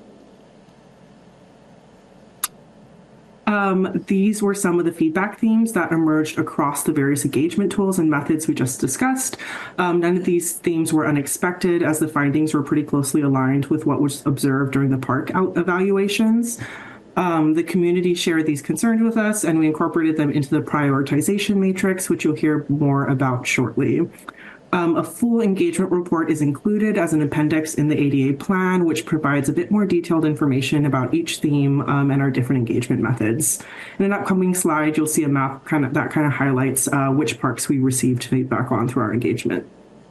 These were some of the feedback themes that emerged across the various engagement tools and methods we just discussed. None of these themes were unexpected, as the findings were pretty closely aligned with what was observed during the park evaluations. The community shared these concerns with us, and we incorporated them into the prioritization matrix, which you'll hear more about shortly. A full engagement report is included as an appendix in the ADA plan, which provides a bit more detailed information about each theme and our different engagement methods. In an upcoming slide, you'll see a map that highlights which parks we received feedback on through our engagement.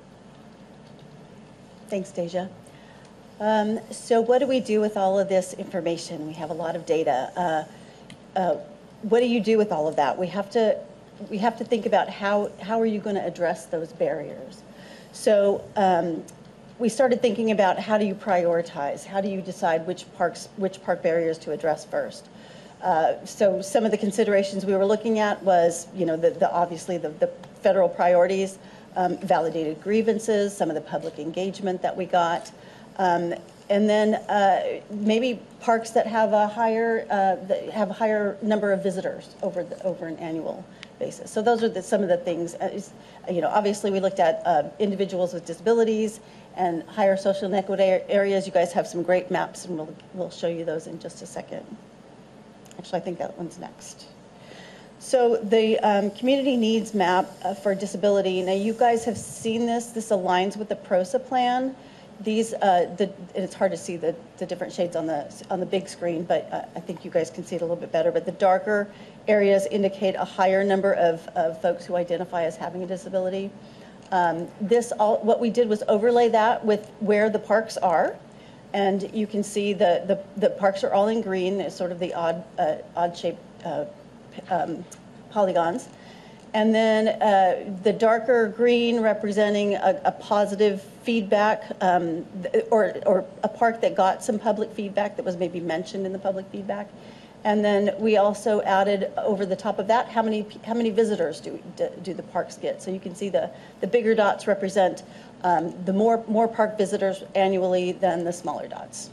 Thanks, Deja. So what do we do with all of this information? We have a lot of data. What do you do with all of that? We have to think about how are you going to address those barriers. So we started thinking about how do you prioritize? How do you decide which park barriers to address first? So some of the considerations we were looking at was, obviously the federal priorities, validated grievances, some of the public engagement that we got, and then maybe parks that have a higher number of visitors over an annual basis. So those are some of the things. Obviously we looked at individuals with disabilities and higher social inequity areas. You guys have some great maps, and we'll show you those in just a second. Actually, I think that one's next. So the community needs map for disability. Now you guys have seen this. This aligns with the PROSA plan. These, it's hard to see the different shades on the big screen, but I think you guys can see it a little bit better. But the darker areas indicate a higher number of folks who identify as having a disability. What we did was overlay that with where the parks are, and you can see the parks are all in green. It's sort of the odd shaped polygons. And then the darker green representing a positive feedback or a park that got some public feedback that was maybe mentioned in the public feedback. And then we also added over the top of that, how many visitors do the parks get? So you can see the bigger dots represent the more park visitors annually than the smaller dots.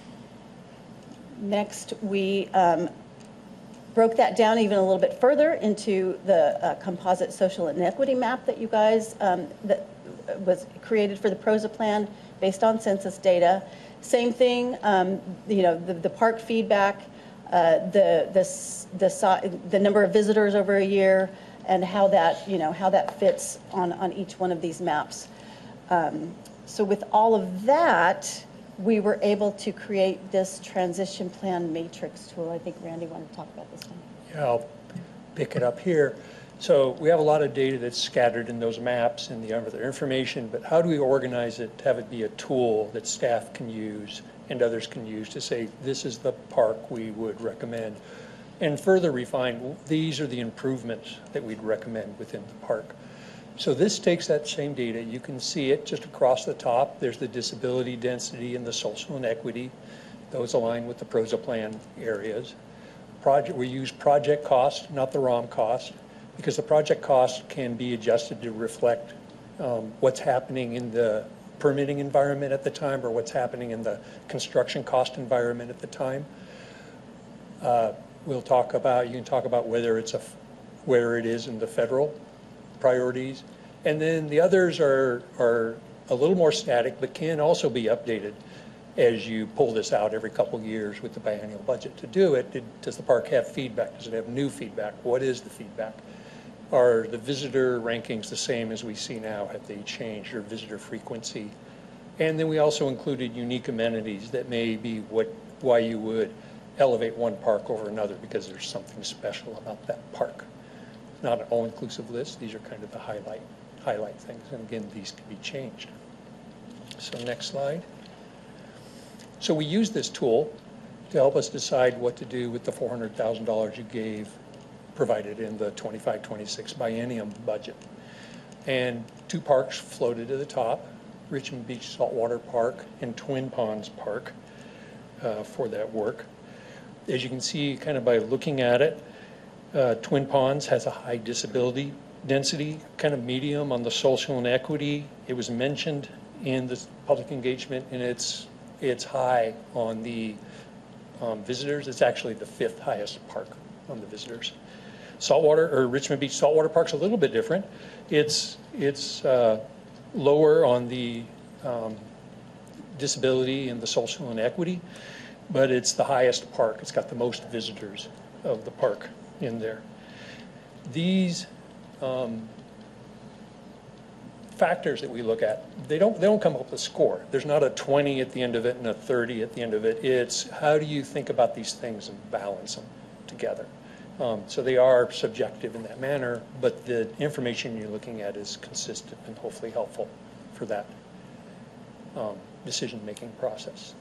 Next, we broke that down even a little bit further into the composite social inequity map that you guys, that was created for the PROSA plan based on census data. Same thing, the park feedback, the number of visitors over a year, and how that fits on each one of these maps. So with all of that, we were able to create this transition plan matrix tool. I think Randy wanted to talk about this one. Yeah, I'll pick it up here. So we have a lot of data that's scattered in those maps and the other information, but how do we organize it to have it be a tool that staff can use and others can use to say, this is the park we would recommend, and further refine, these are the improvements that we'd recommend within the park. So this takes that same data. You can see it just across the top. There's the disability density and the social inequity. Those align with the PROSA plan areas. We use project cost, not the ROM cost, because the project cost can be adjusted to reflect what's happening in the permitting environment at the time or what's happening in the construction cost environment at the time. We'll talk about, you can talk about whether it's where it is in the federal priorities. And then the others are a little more static, but can also be updated as you pull this out every couple of years with the biennial budget. To do it, does the park have feedback? Does it have new feedback? What is the feedback? Are the visitor rankings the same as we see now? Have they changed, or visitor frequency? And then we also included unique amenities that may be why you would elevate one park over another, because there's something special about that park. It's not an all-inclusive list. These are kind of the highlight things. And again, these can be changed. So next slide. So we use this tool to help us decide what to do with the $400,000 you provided in the 25-26 biennium budget. And 2 parks floated to the top, Richmond Beach Saltwater Park and Twin Ponds Park for that work. As you can see, kind of by looking at it, Twin Ponds has a high disability density, kind of medium on the social and equity. It was mentioned in the public engagement, and it's high on the visitors. It's actually the 5th highest park on the visitors. Richmond Beach Saltwater Park's a little bit different. It's lower on the disability and the social and equity, but it's the highest park. It's got the most visitors of the park in there. These factors that we look at, they don't come up with a score. There's not a 20 at the end of it and a 30 at the end of it. It's how do you think about these things and balance them together. So they are subjective in that manner, but the information you're looking at is consistent and hopefully helpful for that decision-making process.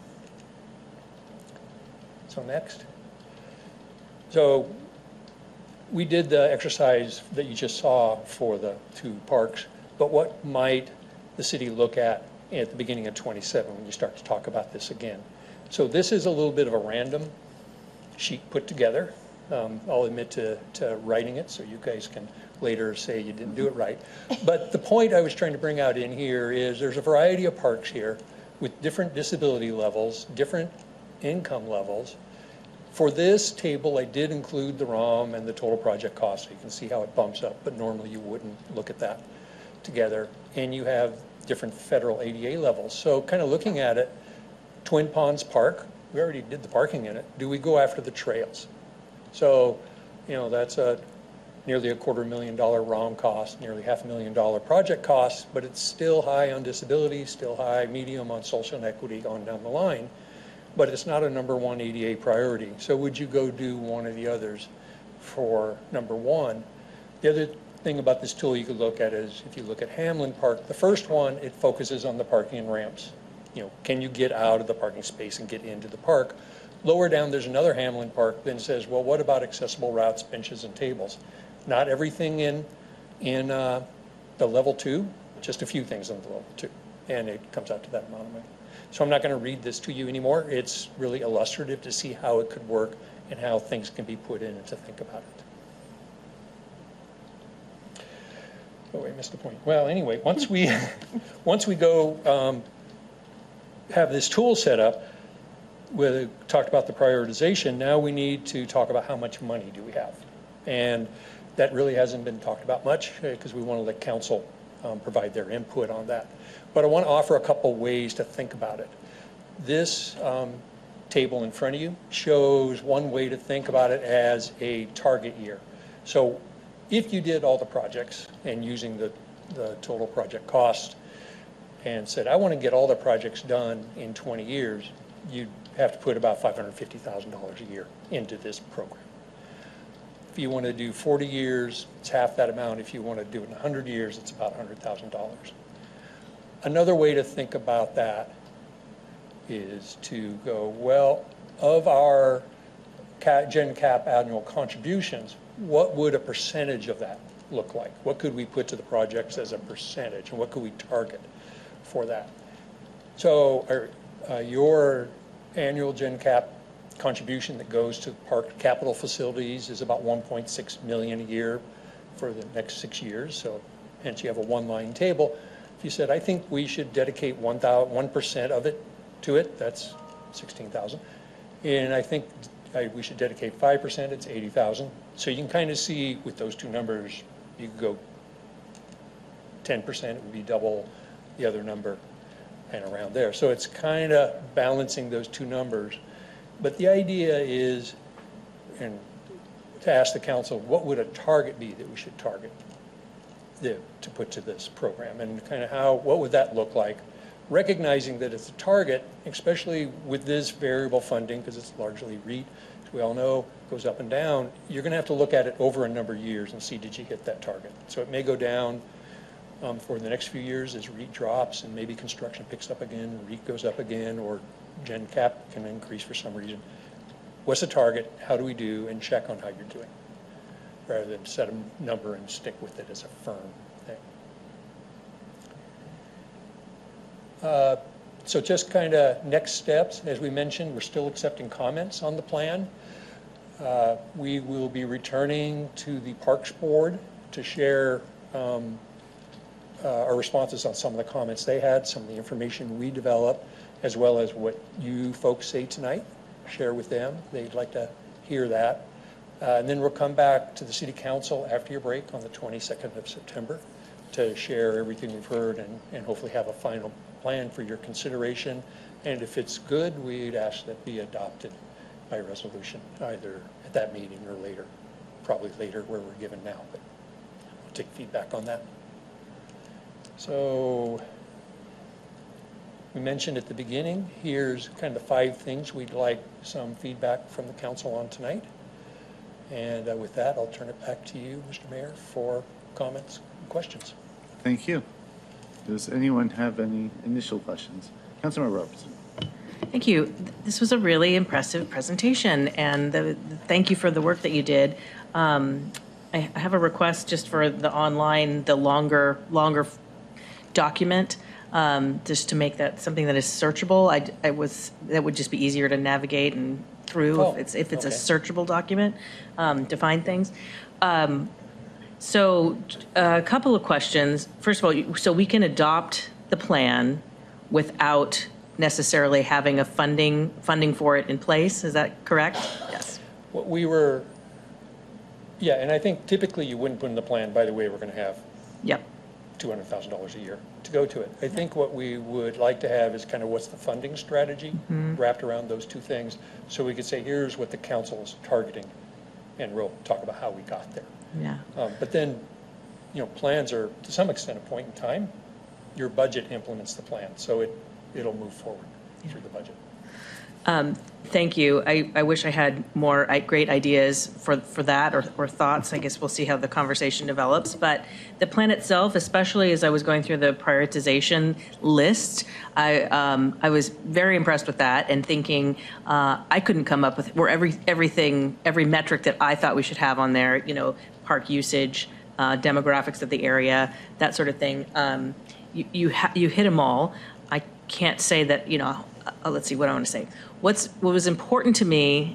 So next. So we did the exercise that you just saw for the 2 parks, but what might the city look at the beginning of 27 when you start to talk about this again? So this is a little bit of a random sheet put together. I'll admit to writing it, so you guys can later say you didn't do it right. But the point I was trying to bring out in here is there's a variety of parks here with different disability levels, different income levels. For this table, I did include the ROM and the total project cost, so you can see how it bumps up, but normally you wouldn't look at that together. And you have different federal ADA levels. So kind of looking at it, Twin Ponds Park, we already did the parking in it. Do we go after the trails? So, that's nearly a $250,000 ROM cost, nearly $500,000 project cost, but it's still high on disability, still high, medium on social and equity on down the line, but it's not a #1 ADA priority. So would you go do one of the others for #1? The other thing about this tool you could look at is if you look at Hamlin Park, the first one, it focuses on the parking and ramps. Can you get out of the parking space and get into the park? Lower down, there's another Hamlin Park that says, well, what about accessible routes, benches, and tables? Not everything in the level 2, just a few things in the level 2, and it comes out to that amount of money. So I'm not going to read this to you anymore. It's really illustrative to see how it could work and how things can be put in and to think about it. Oh, I missed the point. Well, anyway, once we go have this tool set up, we talked about the prioritization. Now we need to talk about how much money do we have. And that really hasn't been talked about much because we want to let council provide their input on that. But I want to offer a couple ways to think about it. This table in front of you shows one way to think about it as a target year. So if you did all the projects and using the total project cost and said, I want to get all the projects done in 20 years, you'd have to put about $550,000 a year into this program. If you want to do 40 years, it's half that amount. If you want to do it in 100 years, it's about $100,000. Another way to think about that is to go, well, of our Gen Cap annual contributions, what would a percentage of that look like? What could we put to the projects as a percentage, and what could we target for that? So your annual Gen Cap contribution that goes to park capital facilities is about $1.6 million a year for the next 6 years. So hence you have a one-line table. If you said, I think we should dedicate 1% of it to it, that's $16,000. And I think we should dedicate 5%, it's 80,000. So you can kind of see with those two numbers, you could go 10%, it would be double the other number and around there. So it's kind of balancing those two numbers. But the idea is, and to ask the council, what would a target be that we should target to put to this program, and kind of what would that look like? Recognizing that it's a target, especially with this variable funding, because it's largely REIT, as we all know, goes up and down, you're going to have to look at it over a number of years and see, did you hit that target? So it may go down for the next few years as REIT drops and maybe construction picks up again, REIT goes up again, or Gen Cap can increase for some reason. What's the target? How do we do? And check on how you're doing, rather than set a number and stick with it as a firm thing. So just kind of next steps, as we mentioned, we're still accepting comments on the plan. We will be returning to the Parks Board to share our responses on some of the comments they had, some of the information we developed, as well as what you folks say tonight. Share with them. They'd like to hear that. And then we'll come back to the City Council after your break on the 22nd of September to share everything we've heard and hopefully have a final plan for your consideration. And if it's good, we'd ask that be adopted by resolution, either at that meeting or later, probably later where we're given now, but we'll take feedback on that. So we mentioned at the beginning, here's kind of the 5 things we'd like some feedback from the council on tonight. And with that, I'll turn it back to you, Mr. Mayor, for comments and questions. Thank you. Does anyone have any initial questions? Councilmember Robertson. Thank you. This was a really impressive presentation, and thank you for the work that you did. I have a request just for the online, the longer document, just to make that something that is searchable. That would just be easier to navigate and through if it's a searchable document to find things. So a couple of questions. First of all, so we can adopt the plan without necessarily having a funding for it in place. Is that correct? Yes. What we were, yeah, and I think typically you wouldn't put in the plan, by the way, we're going to have $200,000 a year to go to it. I think what we would like to have is kind of what's the funding strategy wrapped around those two things, so we could say, here's what the council is targeting, and we'll talk about how we got there. Yeah. But then, plans are to some extent a point in time. Your budget implements the plan, so it'll move forward through the budget. Thank you. I wish I had more great ideas for that or thoughts. I guess we'll see how the conversation develops. But the plan itself, especially as I was going through the prioritization list, I was very impressed with that and thinking I couldn't come up with every metric that I thought we should have on there, park usage, demographics of the area, that sort of thing. You hit them all. I can't say that, let's see what I want to say. What was important to me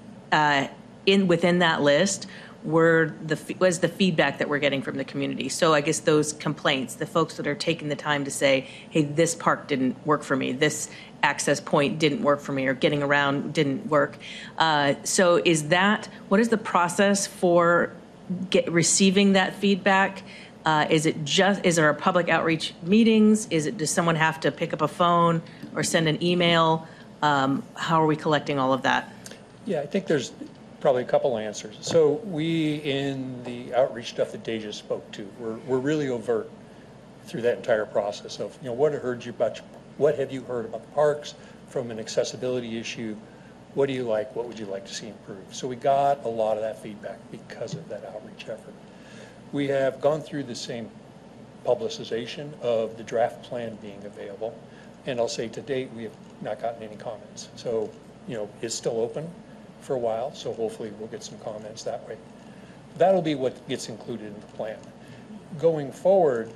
within that list was the feedback that we're getting from the community. So I guess those complaints, the folks that are taking the time to say, hey, this park didn't work for me, this access point didn't work for me, or getting around didn't work. So what is the process for receiving that feedback? Is there public outreach meetings? Does someone have to pick up a phone or send an email? How are we collecting all of that? Yeah, I think there's probably a couple answers. So we, in the outreach stuff that Deja spoke to, we're really overt through that entire process of, what have you heard about the parks from an accessibility issue? What do you like? What would you like to see improved? So we got a lot of that feedback because of that outreach effort. We have gone through the same publicization of the draft plan being available. And I'll say to date, we have not gotten any comments. So, it's still open for a while. So hopefully we'll get some comments that way. That'll be what gets included in the plan. Going forward,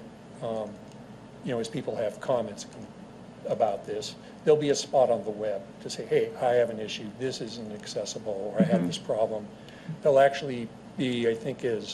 as people have comments about this, there'll be a spot on the web to say, hey, I have an issue. This isn't accessible, or I have this problem. There'll actually be, I think, as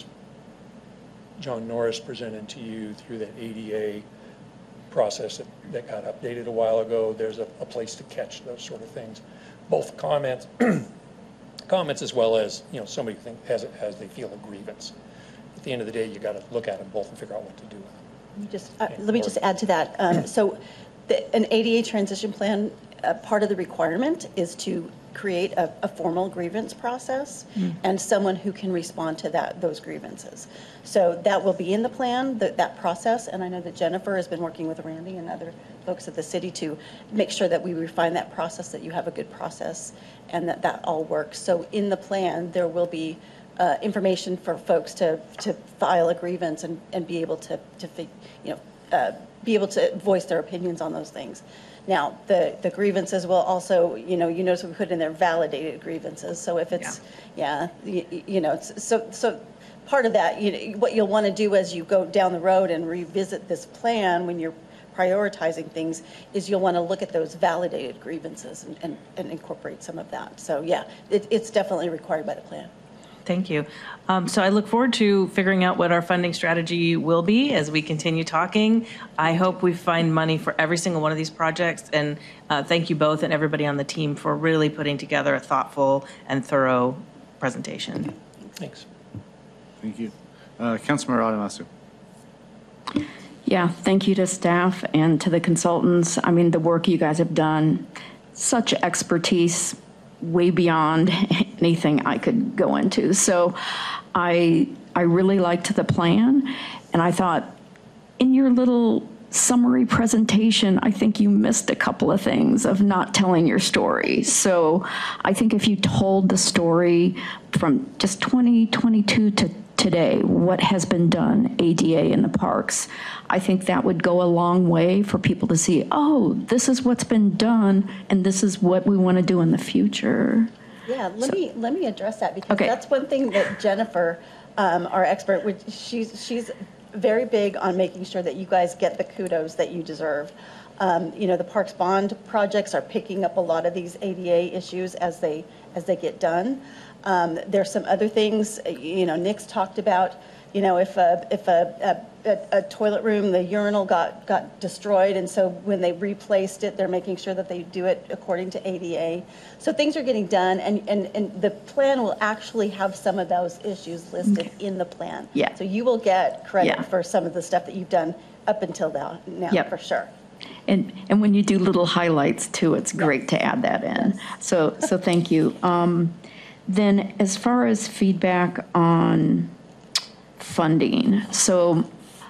John Norris presented to you through that ADA process that got updated a while ago, there's a place to catch those sort of things. Both comments comments as well as, you know, somebody has they feel a grievance. At the end of the day, you got to look at them both and figure out what to do. Let me just add to that. So an ADA transition plan, part of the requirement is to create a formal grievance process and someone who can respond to those grievances. So that will be in the plan, that process, and I know that Jennifer has been working with Randy and other folks at the city to make sure that we refine that process, that you have a good process, and that all works. So in the plan, there will be information for folks to file a grievance and be able to be able to voice their opinions on those things. Now, the grievances will also, you notice we put in there validated grievances. So if it's, so part of that, what you'll want to do as you go down the road and revisit this plan when you're prioritizing things is you'll want to look at those validated grievances and incorporate some of that. So yeah, it's definitely required by the plan. Thank you. So I look forward to figuring out what our funding strategy will be as we continue talking. I hope we find money for every single one of these projects. And thank you both and everybody on the team for really putting together a thoughtful and thorough presentation. Thanks. Thank you. Councilmember Adamasu. Yeah, thank you to staff and to the consultants. I mean, the work you guys have done, such expertise, way beyond anything I could go into. So I really liked the plan, and I thought in your little summary presentation, I think you missed a couple of things of not telling your story. So I think if you told the story from just 2022 to today, what has been done ADA in the parks, I think that would go a long way for people to see, oh, this is what's been done and this is what we want to do in the future. Yeah, let me address that because that's one thing that Jennifer, our expert, she's very big on making sure that you guys get the kudos that you deserve. The Parks Bond projects are picking up a lot of these ADA issues as they get done. There's some other things, Nick's talked about, if a toilet room, the urinal got destroyed, and so when they replaced it, they're making sure that they do it according to ADA. So things are getting done, and the plan will actually have some of those issues listed in the plan. Yeah. So you will get credit for some of the stuff that you've done up until now for sure. And when you do little highlights too, it's great to add that in. Yes. So thank you. Then as far as feedback on funding, so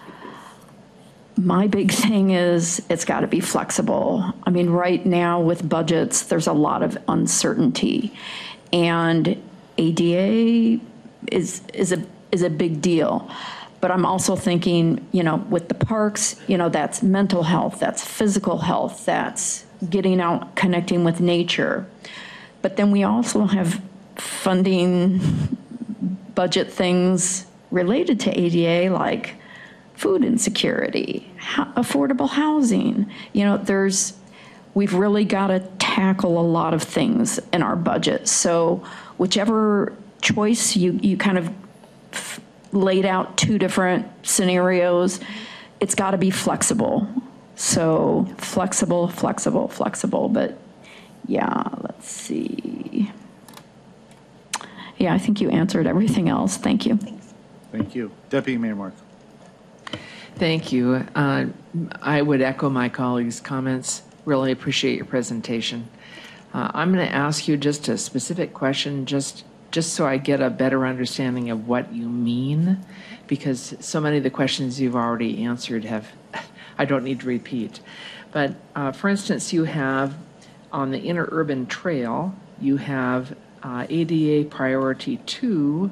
my big thing is it's got to be flexible. I mean, right now with budgets, there's a lot of uncertainty, and ADA is a big deal. But I'm also thinking, with the parks, that's mental health, that's physical health, that's getting out, connecting with nature. But then we also have funding budget things related to ADA, like food insecurity, affordable housing. We've really got to tackle a lot of things in our budget. So whichever choice you kind of laid out two different scenarios, it's got to be flexible. So flexible, but yeah, let's see. Yeah, I think you answered everything else. Thank you. Thank you. Deputy Mayor Mark. Thank you. I would echo my colleagues' comments. Really appreciate your presentation. I'm going to ask you just a specific question, just so I get a better understanding of what you mean, because so many of the questions you've already answered I don't need to repeat. But for instance, you have on the interurban trail, you have ADA priority 2,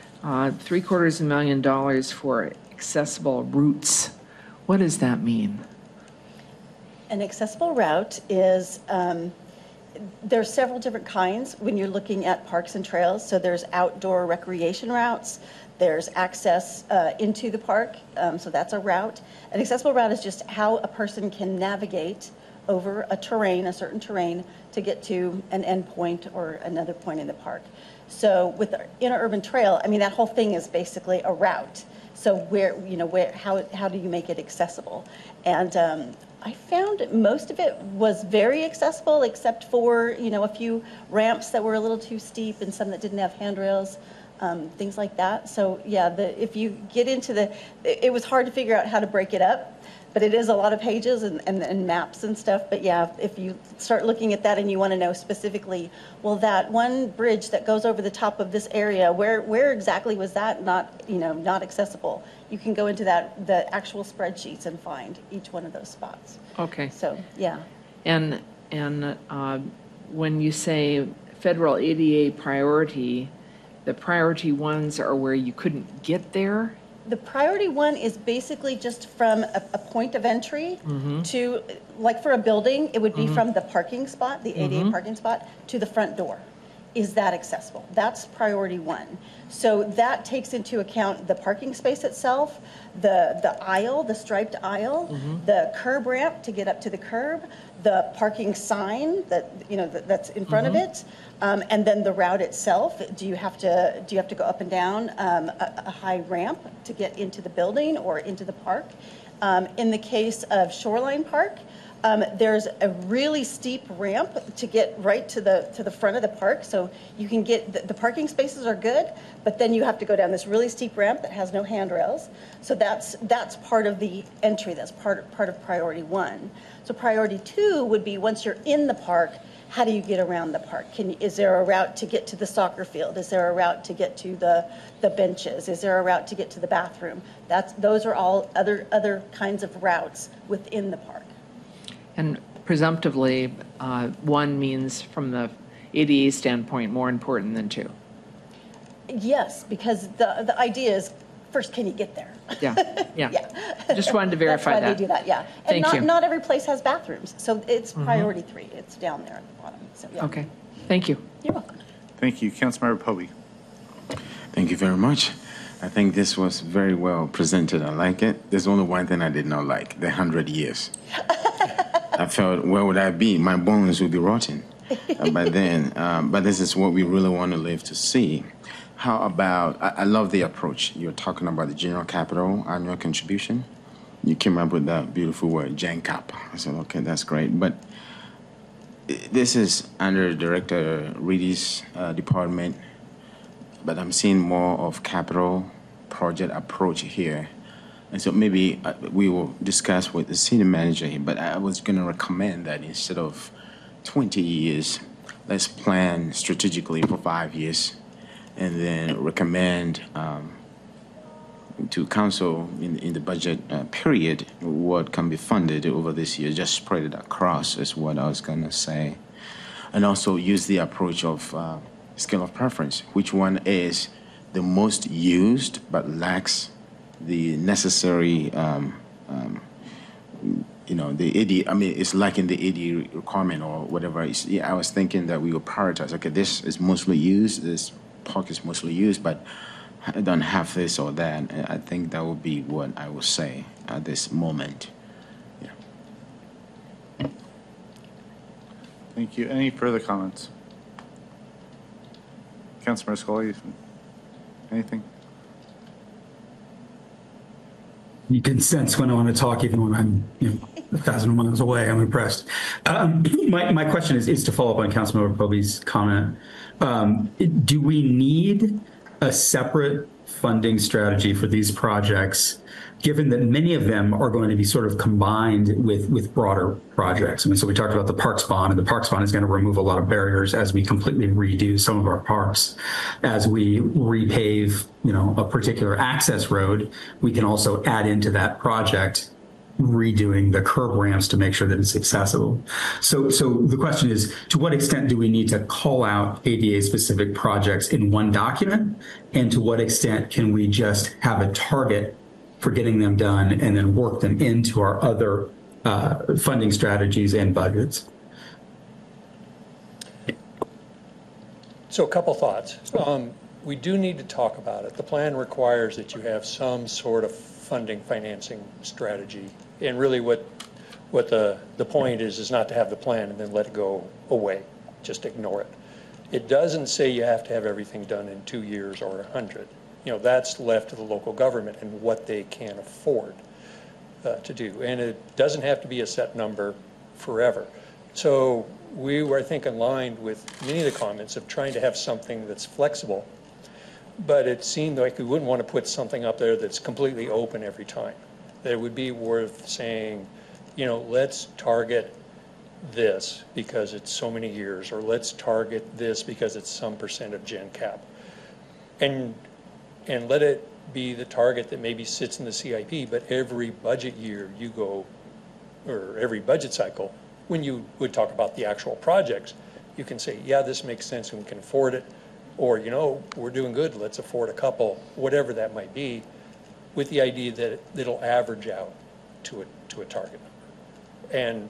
$750,000 for accessible routes. What does that mean? An accessible route is, there's several different kinds when you're looking at parks and trails. So there's outdoor recreation routes, there's access into the park, so that's a route. An accessible route is just how a person can navigate over a certain terrain to get to an endpoint or another point in the park. So with the interurban trail, I mean, that whole thing is basically a route. So how do you make it accessible? And I found most of it was very accessible, except for, a few ramps that were a little too steep and some that didn't have handrails, things like that. So yeah, if you get into it was hard to figure out how to break it up, but it is a lot of pages and maps and stuff. But yeah, if you start looking at that and you want to know specifically, well, that one bridge that goes over the top of this area, where exactly was that not accessible? You can go into the actual spreadsheets and find each one of those spots. Okay. So yeah. And when you say federal ADA priority, the priority ones are where you couldn't get there? The priority one is basically just from a point of entry to, like for a building, it would be from the parking spot, the ADA parking spot, to the front door. Is that accessible? That's priority one. So that takes into account the parking space itself, the aisle, the striped aisle, the curb ramp to get up to the curb, the parking sign that's in front of it, and then the route itself. Do you have to go up and down a high ramp to get into the building or into the park? In the case of Shoreline Park, there's a really steep ramp to get right to the front of the park. So you can get, the parking spaces are good, but then you have to go down this really steep ramp that has no handrails. So that's part of the entry. That's part of priority one. So priority two would be once you're in the park, how do you get around the park? Is there a route to get to the soccer field? Is there a route to get to the benches? Is there a route to get to the bathroom? Those are all other kinds of routes within the park. And presumptively, one means from the ADA standpoint more important than two. Yes, because the idea is first, can you get there? Yeah. Just wanted to verify That's why they do that, yeah. And Thank you. Not every place has bathrooms, so it's priority three. It's down there at the bottom. So, yeah. Okay. Thank you. You're welcome. Thank you. Councilmember Poby. Thank you very much. I think this was very well presented. I like it. There's only one thing I did not like, the 100 years. I felt, where would I be? My bones would be rotten by then. But this is what we really want to live to see. How about, I love the approach. You're talking about the general capital annual contribution. You came up with that beautiful word, GenCap. I said, okay, that's great. But this is under Director Reedy's department, but I'm seeing more of capital project approach here. And so maybe we will discuss with the senior manager here, but I was going to recommend that instead of 20 years, let's plan strategically for 5 years and then recommend to council in the budget period what can be funded over this year. Just spread it across is what I was going to say. And also use the approach of scale of preference. Which one is the most used but lacks the necessary, the AD, I mean, it's lacking the AD requirement or whatever. Yeah, I was thinking that we will prioritize, okay, this is mostly used, this park is mostly used, but I don't have this or that. I think that would be what I would say at this moment. Yeah. Thank you. Any further comments? Councilmember Scully, anything? You can sense when I want to talk, even when I'm 1,000 miles away. I'm impressed. My question is to follow up on Councilmember Poby's comment. Do we need a separate funding strategy for these projects, given that many of them are going to be sort of combined with broader projects? I mean, so we talked about the Parks Bond, and the Parks Bond is going to remove a lot of barriers as we completely redo some of our parks. As we repave, a particular access road, we can also add into that project redoing the curb ramps to make sure that it's accessible. So the question is, to what extent do we need to call out ADA specific projects in one document? And to what extent can we just have a target for getting them done and then work them into our other funding strategies and budgets? So a couple thoughts. We do need to talk about it. The plan requires that you have some sort of funding financing strategy. And really what the point is not to have the plan and then let it go away, just ignore it. It doesn't say you have to have everything done in 2 years or 100. That's left to the local government and what they can afford. to do. And it doesn't have to be a set number forever. So we were, I think, aligned with many of the comments of trying to have something that's flexible, but it seemed like we wouldn't want to put something up there that's completely open every time. That it would be worth saying, you know, let's target this because it's so many years, or let's target this because it's some percent of Gen Cap. And let it be the target that maybe sits in the CIP, but every budget year you go, or every budget cycle, when you would talk about the actual projects, you can say, yeah, this makes sense and we can afford it, or, you know, we're doing good, let's afford a couple, whatever that might be, with the idea that it'll average out to a target number. And,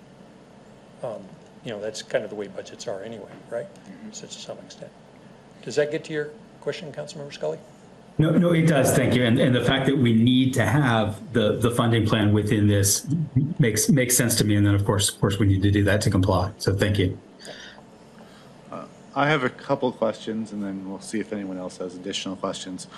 you know, that's kind of the way budgets are anyway, right? So to some extent. Does that get to your question, Councilmember Scully? No, it does. Thank you. And the fact that we need to have the funding plan within this makes sense to me. And then, of course, we need to do that to comply. So thank you. I have a couple questions, and then we'll see if anyone else has additional questions.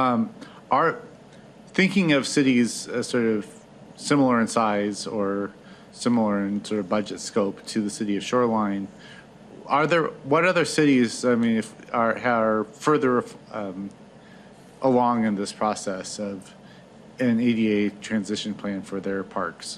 Thinking of cities as sort of similar in size or similar in sort of budget scope to the city of Shoreline, what other cities, I mean, are further along in this process of an ADA transition plan for their parks?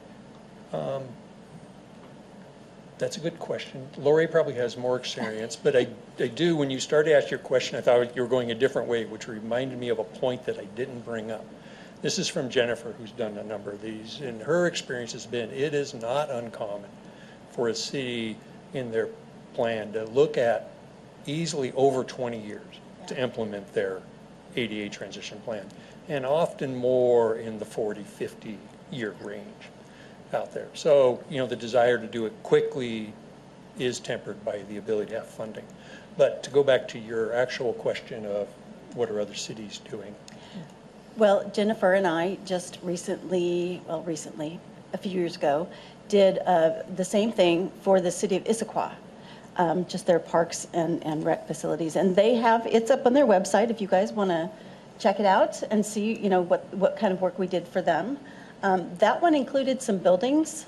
That's a good question. Lori probably has more experience, but I do, when you started to ask your question, I thought you were going a different way, which reminded me of a point that I didn't bring up. This is from Jennifer, who's done a number of these, and her experience has been, it is not uncommon for a city in their plan to look at easily over 20 years to implement their ADA transition plan, and often more in the 40, 50 year range out there. So, you know, the desire to do it quickly is tempered by the ability to have funding. But to go back to your actual question of what are other cities doing? Well, Jennifer and I just recently, a few years ago, did the same thing for the city of Issaquah. Just their parks and rec facilities. And they have, it's up on their website if you guys want to check it out and see, you know, what kind of work we did for them. That one included some buildings.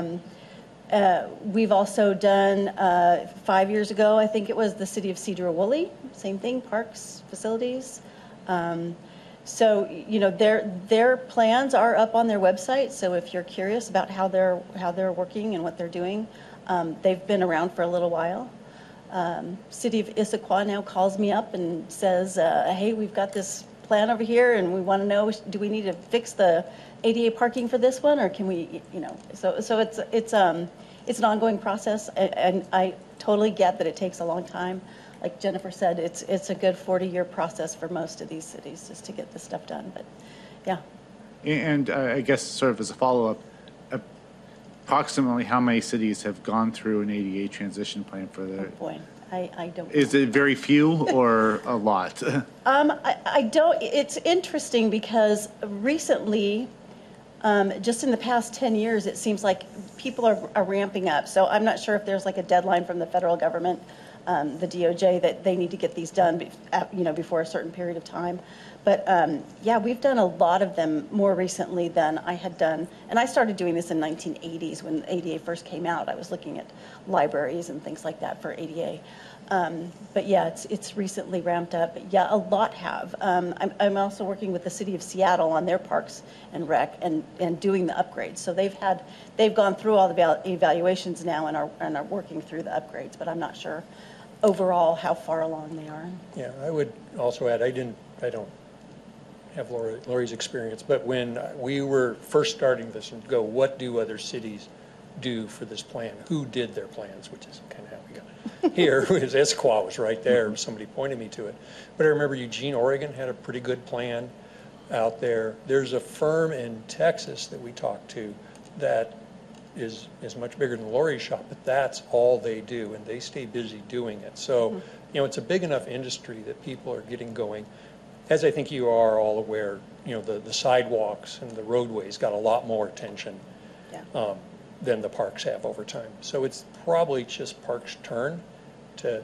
We've also done 5 years ago, I think it was the city of Cedar-Woolley, same thing, parks, facilities. So, you know, their plans are up on their website. So if you're curious about how they're working and what they're doing, they've been around for a little while. City of Issaquah now calls me up and says, hey, we've got this plan over here and we want to know, do we need to fix the ADA parking for this one, or can we, you know, so it's an ongoing process, and I totally get that it takes a long time. Like Jennifer said, it's a good 40-year process for most of these cities just to get this stuff done, but yeah. And I guess sort of as a follow-up, approximately how many cities have gone through an ADA transition plan for their? Oh boy, I don't. Is it very few or a lot? I don't. It's interesting because recently, just in the past 10 years, it seems like people are ramping up. So I'm not sure if there's like a deadline from the federal government, the DOJ, that they need to get these done, you know, before a certain period of time. But yeah, we've done a lot of them more recently than I had done. And I started doing this in 1980s when ADA first came out. I was looking at libraries and things like that for ADA. But yeah, it's recently ramped up. Yeah, a lot have. I'm also working with the city of Seattle on their parks and rec and doing the upgrades. So they've gone through all the evaluations now and are working through the upgrades. But I'm not sure overall how far along they are. Yeah, I would also add, I don't have Lori's experience, but when we were first starting this and go, what do other cities do for this plan? Who did their plans, which is kind of how we got here. Issaquah was right there. Somebody pointed me to it. But I remember Eugene, Oregon had a pretty good plan out there. There's a firm in Texas that we talked to that is much bigger than Lori's shop, but that's all they do, and they stay busy doing it. So, you know, it's a big enough industry that people are getting going. As I think you are all aware, you know, the sidewalks and the roadways got a lot more attention than the parks have over time. So it's probably just parks' turn to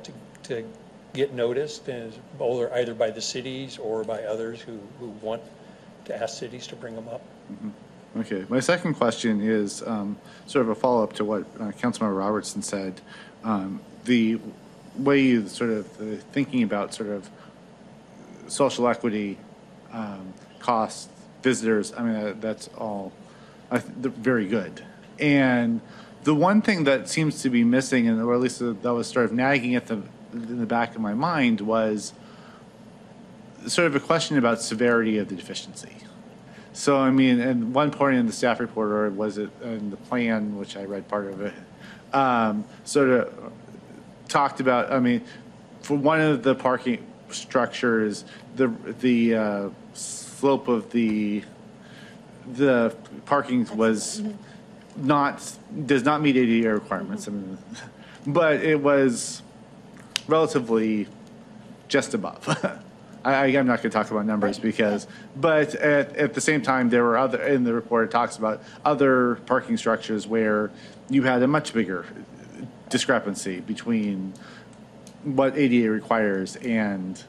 get noticed, and either by the cities or by others who want to ask cities to bring them up. Okay, my second question is sort of a follow-up to what Councilmember Robertson said. The way you sort of thinking about sort of social equity, costs, visitors, I mean, that's all very good. And the one thing that seems to be missing, and or at least that was sort of nagging at in the back of my mind, was sort of a question about severity of the deficiency. So, I mean, and one point in the staff report, or was it in the plan, which I read part of it, sort of talked about, I mean, for one of the parking structures, the slope of the parking was does not meet ADA requirements. I mean, but it was relatively just above. I'm not going to talk about numbers because, but at the same time, there were other, in the report it talks about other parking structures where you had a much bigger discrepancy between what ADA requires and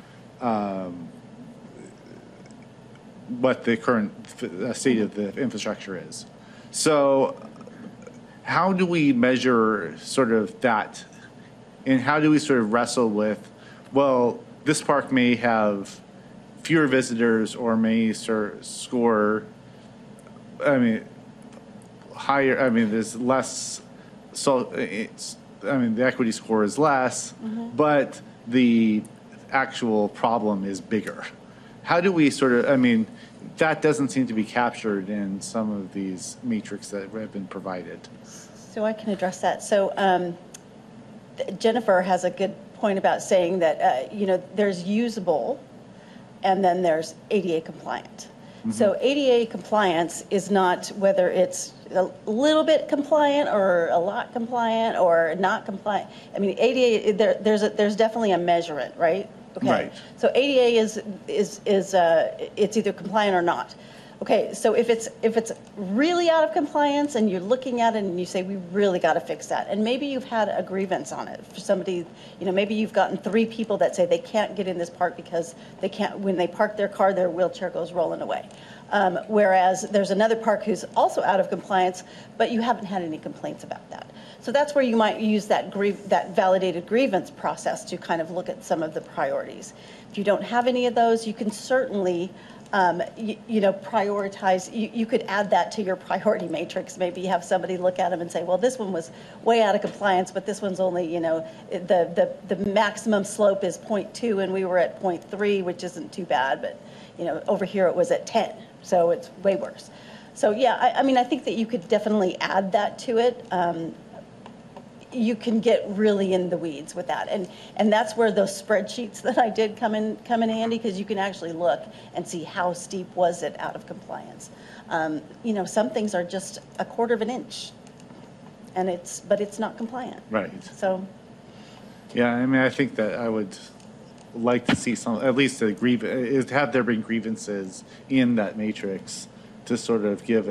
what the current state of the infrastructure is. So how do we measure sort of that, and how do we sort of wrestle with, well, this park may have fewer visitors or may score, I mean, higher, I mean, there's less, so it's, I mean, the equity score is less, but the actual problem is bigger. How do we sort of, I mean, that doesn't seem to be captured in some of these metrics that have been provided. So I can address that. So Jennifer has a good point about saying that, you know, there's usable and then there's ADA compliant. So ADA compliance is not whether it's a little bit compliant or a lot compliant or not compliant. I mean, ADA, there's definitely a measurement, right? Okay. Right. So ADA is it's either compliant or not. Okay, so if it's really out of compliance and you're looking at it and you say, we really got to fix that, and maybe you've had a grievance on it for somebody, you know, maybe you've gotten 3 people that say they can't get in this park because they can't, when they park their car, their wheelchair goes rolling away. Whereas there's another park who's also out of compliance, but you haven't had any complaints about that. So that's where you might use that validated grievance process to kind of look at some of the priorities. If you don't have any of those, you can certainly you know, prioritize, you could add that to your priority matrix. Maybe have somebody look at them and say, well, this one was way out of compliance, but this one's only, you know, the maximum slope is 0.2 and we were at 0.3, which isn't too bad, but, you know, over here it was at 10, so it's way worse. So yeah, I mean, I think that you could definitely add that to it. You can get really in the weeds with that, and that's where those spreadsheets that I did come in handy, because you can actually look and see how steep was it out of compliance. You know, some things are just a quarter of an inch, and but it's not compliant. Right. So. Yeah, I mean, I think that I would like to see some, at least have there been grievances in that matrix to sort of give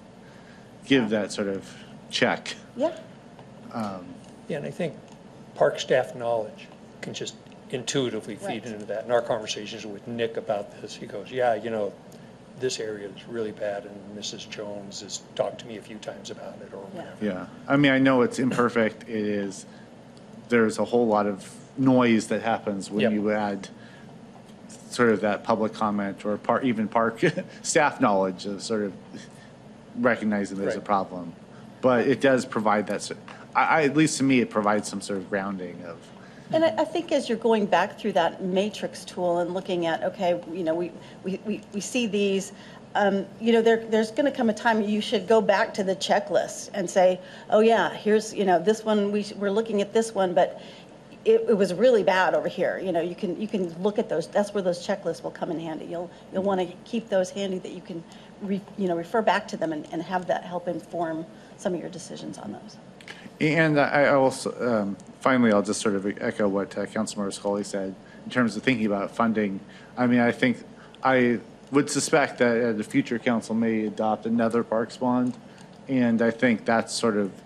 that sort of check. Yeah. Yeah, and I think park staff knowledge can just intuitively feed into that. In our conversations with Nick about this, he goes, yeah, you know, this area is really bad, and Mrs. Jones has talked to me a few times about it, or whatever. Yeah, I mean, I know it's imperfect. There's a whole lot of noise that happens when you add sort of that public comment or even park staff knowledge of sort of recognizing there's a problem. But it does provide that, at least to me, it provides some sort of grounding of. And I think as you're going back through that matrix tool and looking at, okay, you know, we see these, you know, there's going to come a time you should go back to the checklist and say, oh yeah, here's, you know, this one, we're looking at this one, but it was really bad over here. You know, you can look at those. That's where those checklists will come in handy. You'll want to keep those handy that you can, refer back to them and have that help inform some of your decisions on those. And I also, finally, I'll just sort of echo what Councilmember Scully said in terms of thinking about funding. I mean, I would suspect that the future council may adopt another parks bond, and I think that's sort of,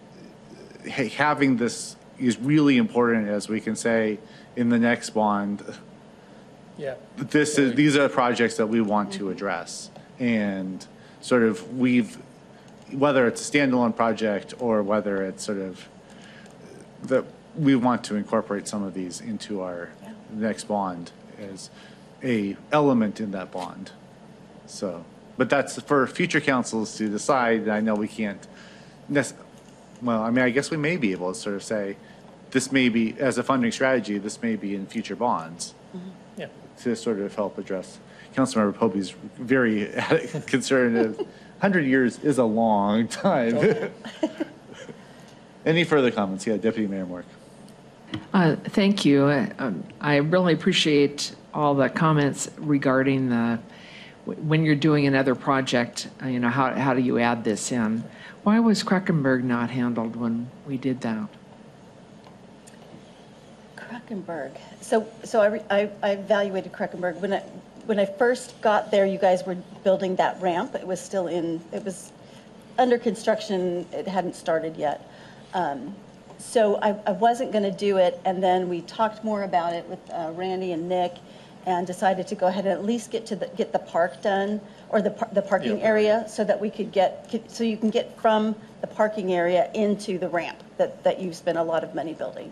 having this is really important, as we can say in the next bond. Yeah. These are projects that we want to address, and sort of whether it's a standalone project or whether it's sort of that we want to incorporate some of these into our next bond as a element in that bond. So, but that's for future councils to decide. I know we can't, well, I mean, I guess we may be able to sort of say, this may be, as a funding strategy, this may be in future bonds. Yeah. To sort of help address Councilmember Poby's very concern of 100 years is a long time. Any further comments? Yeah, Deputy Mayor Mork. Thank you. I really appreciate all the comments regarding when you're doing another project, how do you add this in? Why was Kreckenberg not handled when we did that? Kreckenberg. So I evaluated Kreckenberg. When I first got there, you guys were building that ramp. It was under construction. It hadn't started yet. So I wasn't going to do it, and then we talked more about it with Randy and Nick, and decided to go ahead and at least get the park done, or the parking area, so that we could so you can get from the parking area into the ramp that you spent a lot of money building.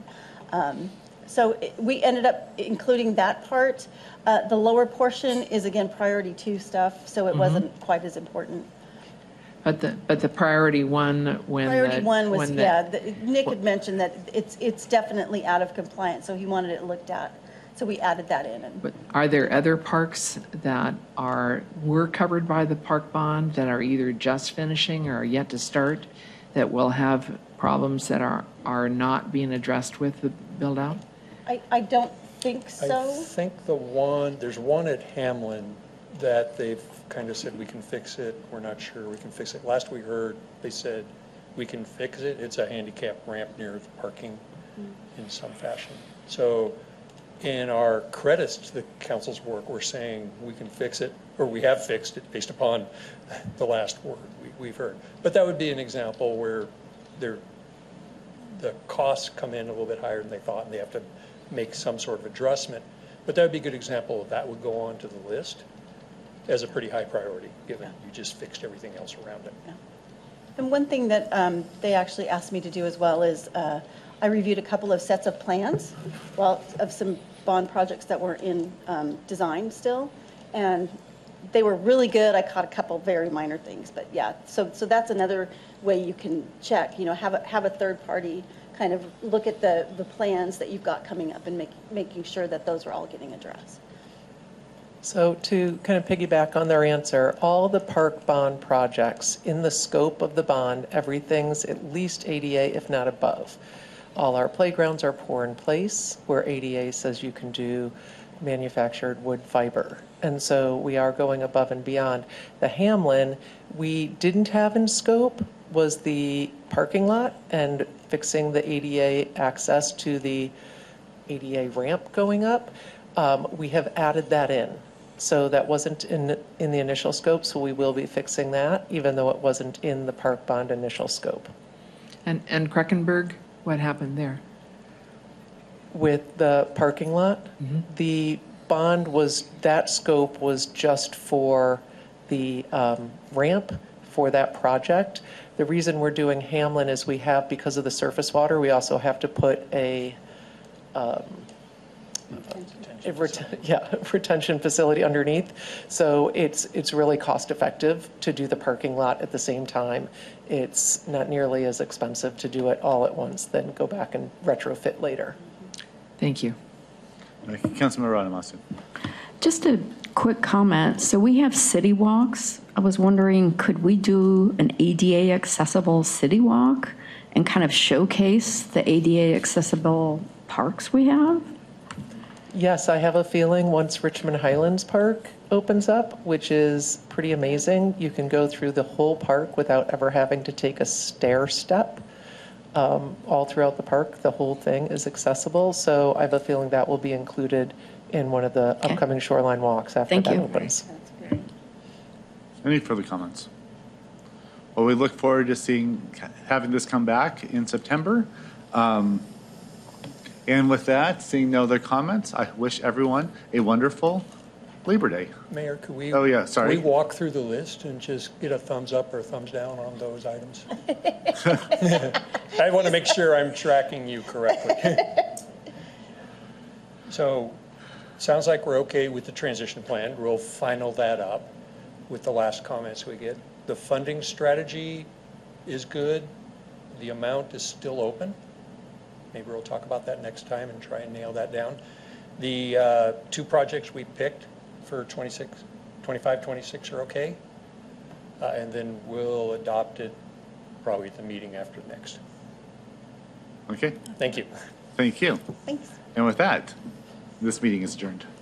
So we ended up including that part. The lower portion is again priority 2 stuff, so it wasn't quite as important. But the priority one was Nick had mentioned that it's definitely out of compliance, so he wanted it looked at. So we added that in. But are there other parks that were covered by the park bond that are either just finishing or are yet to start that will have problems that are not being addressed with the build out? I don't think so. I think there's one at Hamlin that they've kind of said we can fix it. We're not sure we can fix it. Last we heard, they said we can fix it. It's a handicap ramp near the parking in some fashion. So in our credits to the council's work, we're saying we can fix it, or we have fixed it based upon the last word we've heard. But that would be an example where the costs come in a little bit higher than they thought, and they have to make some sort of adjustment. But that would be a good example of that would go on to the list as a pretty high priority, given you just fixed everything else around it. Yeah. And one thing that they actually asked me to do as well is I reviewed a couple of sets of plans, of some bond projects that were in design still, and they were really good. I caught a couple very minor things, but yeah. So that's another way you can check. Have a third party kind of look at the plans that you've got coming up and making sure that those are all getting addressed. So to kind of piggyback on their answer, all the park bond projects in the scope of the bond, everything's at least ADA, if not above. All our playgrounds are pour in place, where ADA says you can do manufactured wood fiber. And so we are going above and beyond. The Hamlin, we didn't have in scope was the parking lot and fixing the ADA access to the ADA ramp going up. We have added that in. So that wasn't in the initial scope, so we will be fixing that, even though it wasn't in the park bond initial scope. And Kreckenberg, what happened there? With the parking lot, the bond that scope was just for the ramp for that project. The reason we're doing Hamlin is because of the surface water, we also have to put a retention facility underneath. So it's really cost effective to do the parking lot at the same time. It's not nearly as expensive to do it all at once than go back and retrofit later. Thank you. Councilmember Rademacher. Just a quick comment. So we have city walks. I was wondering, could we do an ADA accessible city walk and kind of showcase the ADA accessible parks we have? Yes, I have a feeling once Richmond Highlands Park opens up, which is pretty amazing, you can go through the whole park without ever having to take a stair step. All throughout the park, the whole thing is accessible. So I have a feeling that will be included in one of the upcoming shoreline walks after that opens. Any further comments? Well, we look forward to having this come back in September. And with that, seeing no other comments, I wish everyone a wonderful Labor Day. Mayor, could we? Oh, yeah, sorry. Can we walk through the list and just get a thumbs up or a thumbs down on those items? I want to make sure I'm tracking you correctly. So, sounds like we're okay with the transition plan. We'll final that up with the last comments we get. The funding strategy is good. The amount is still open. Maybe we'll talk about that next time and try and nail that down. The 2 projects we picked for 25, 26 are okay. And then we'll adopt it probably at the meeting after next. Okay. Thank you. Thank you. Thanks. And with that, this meeting is adjourned.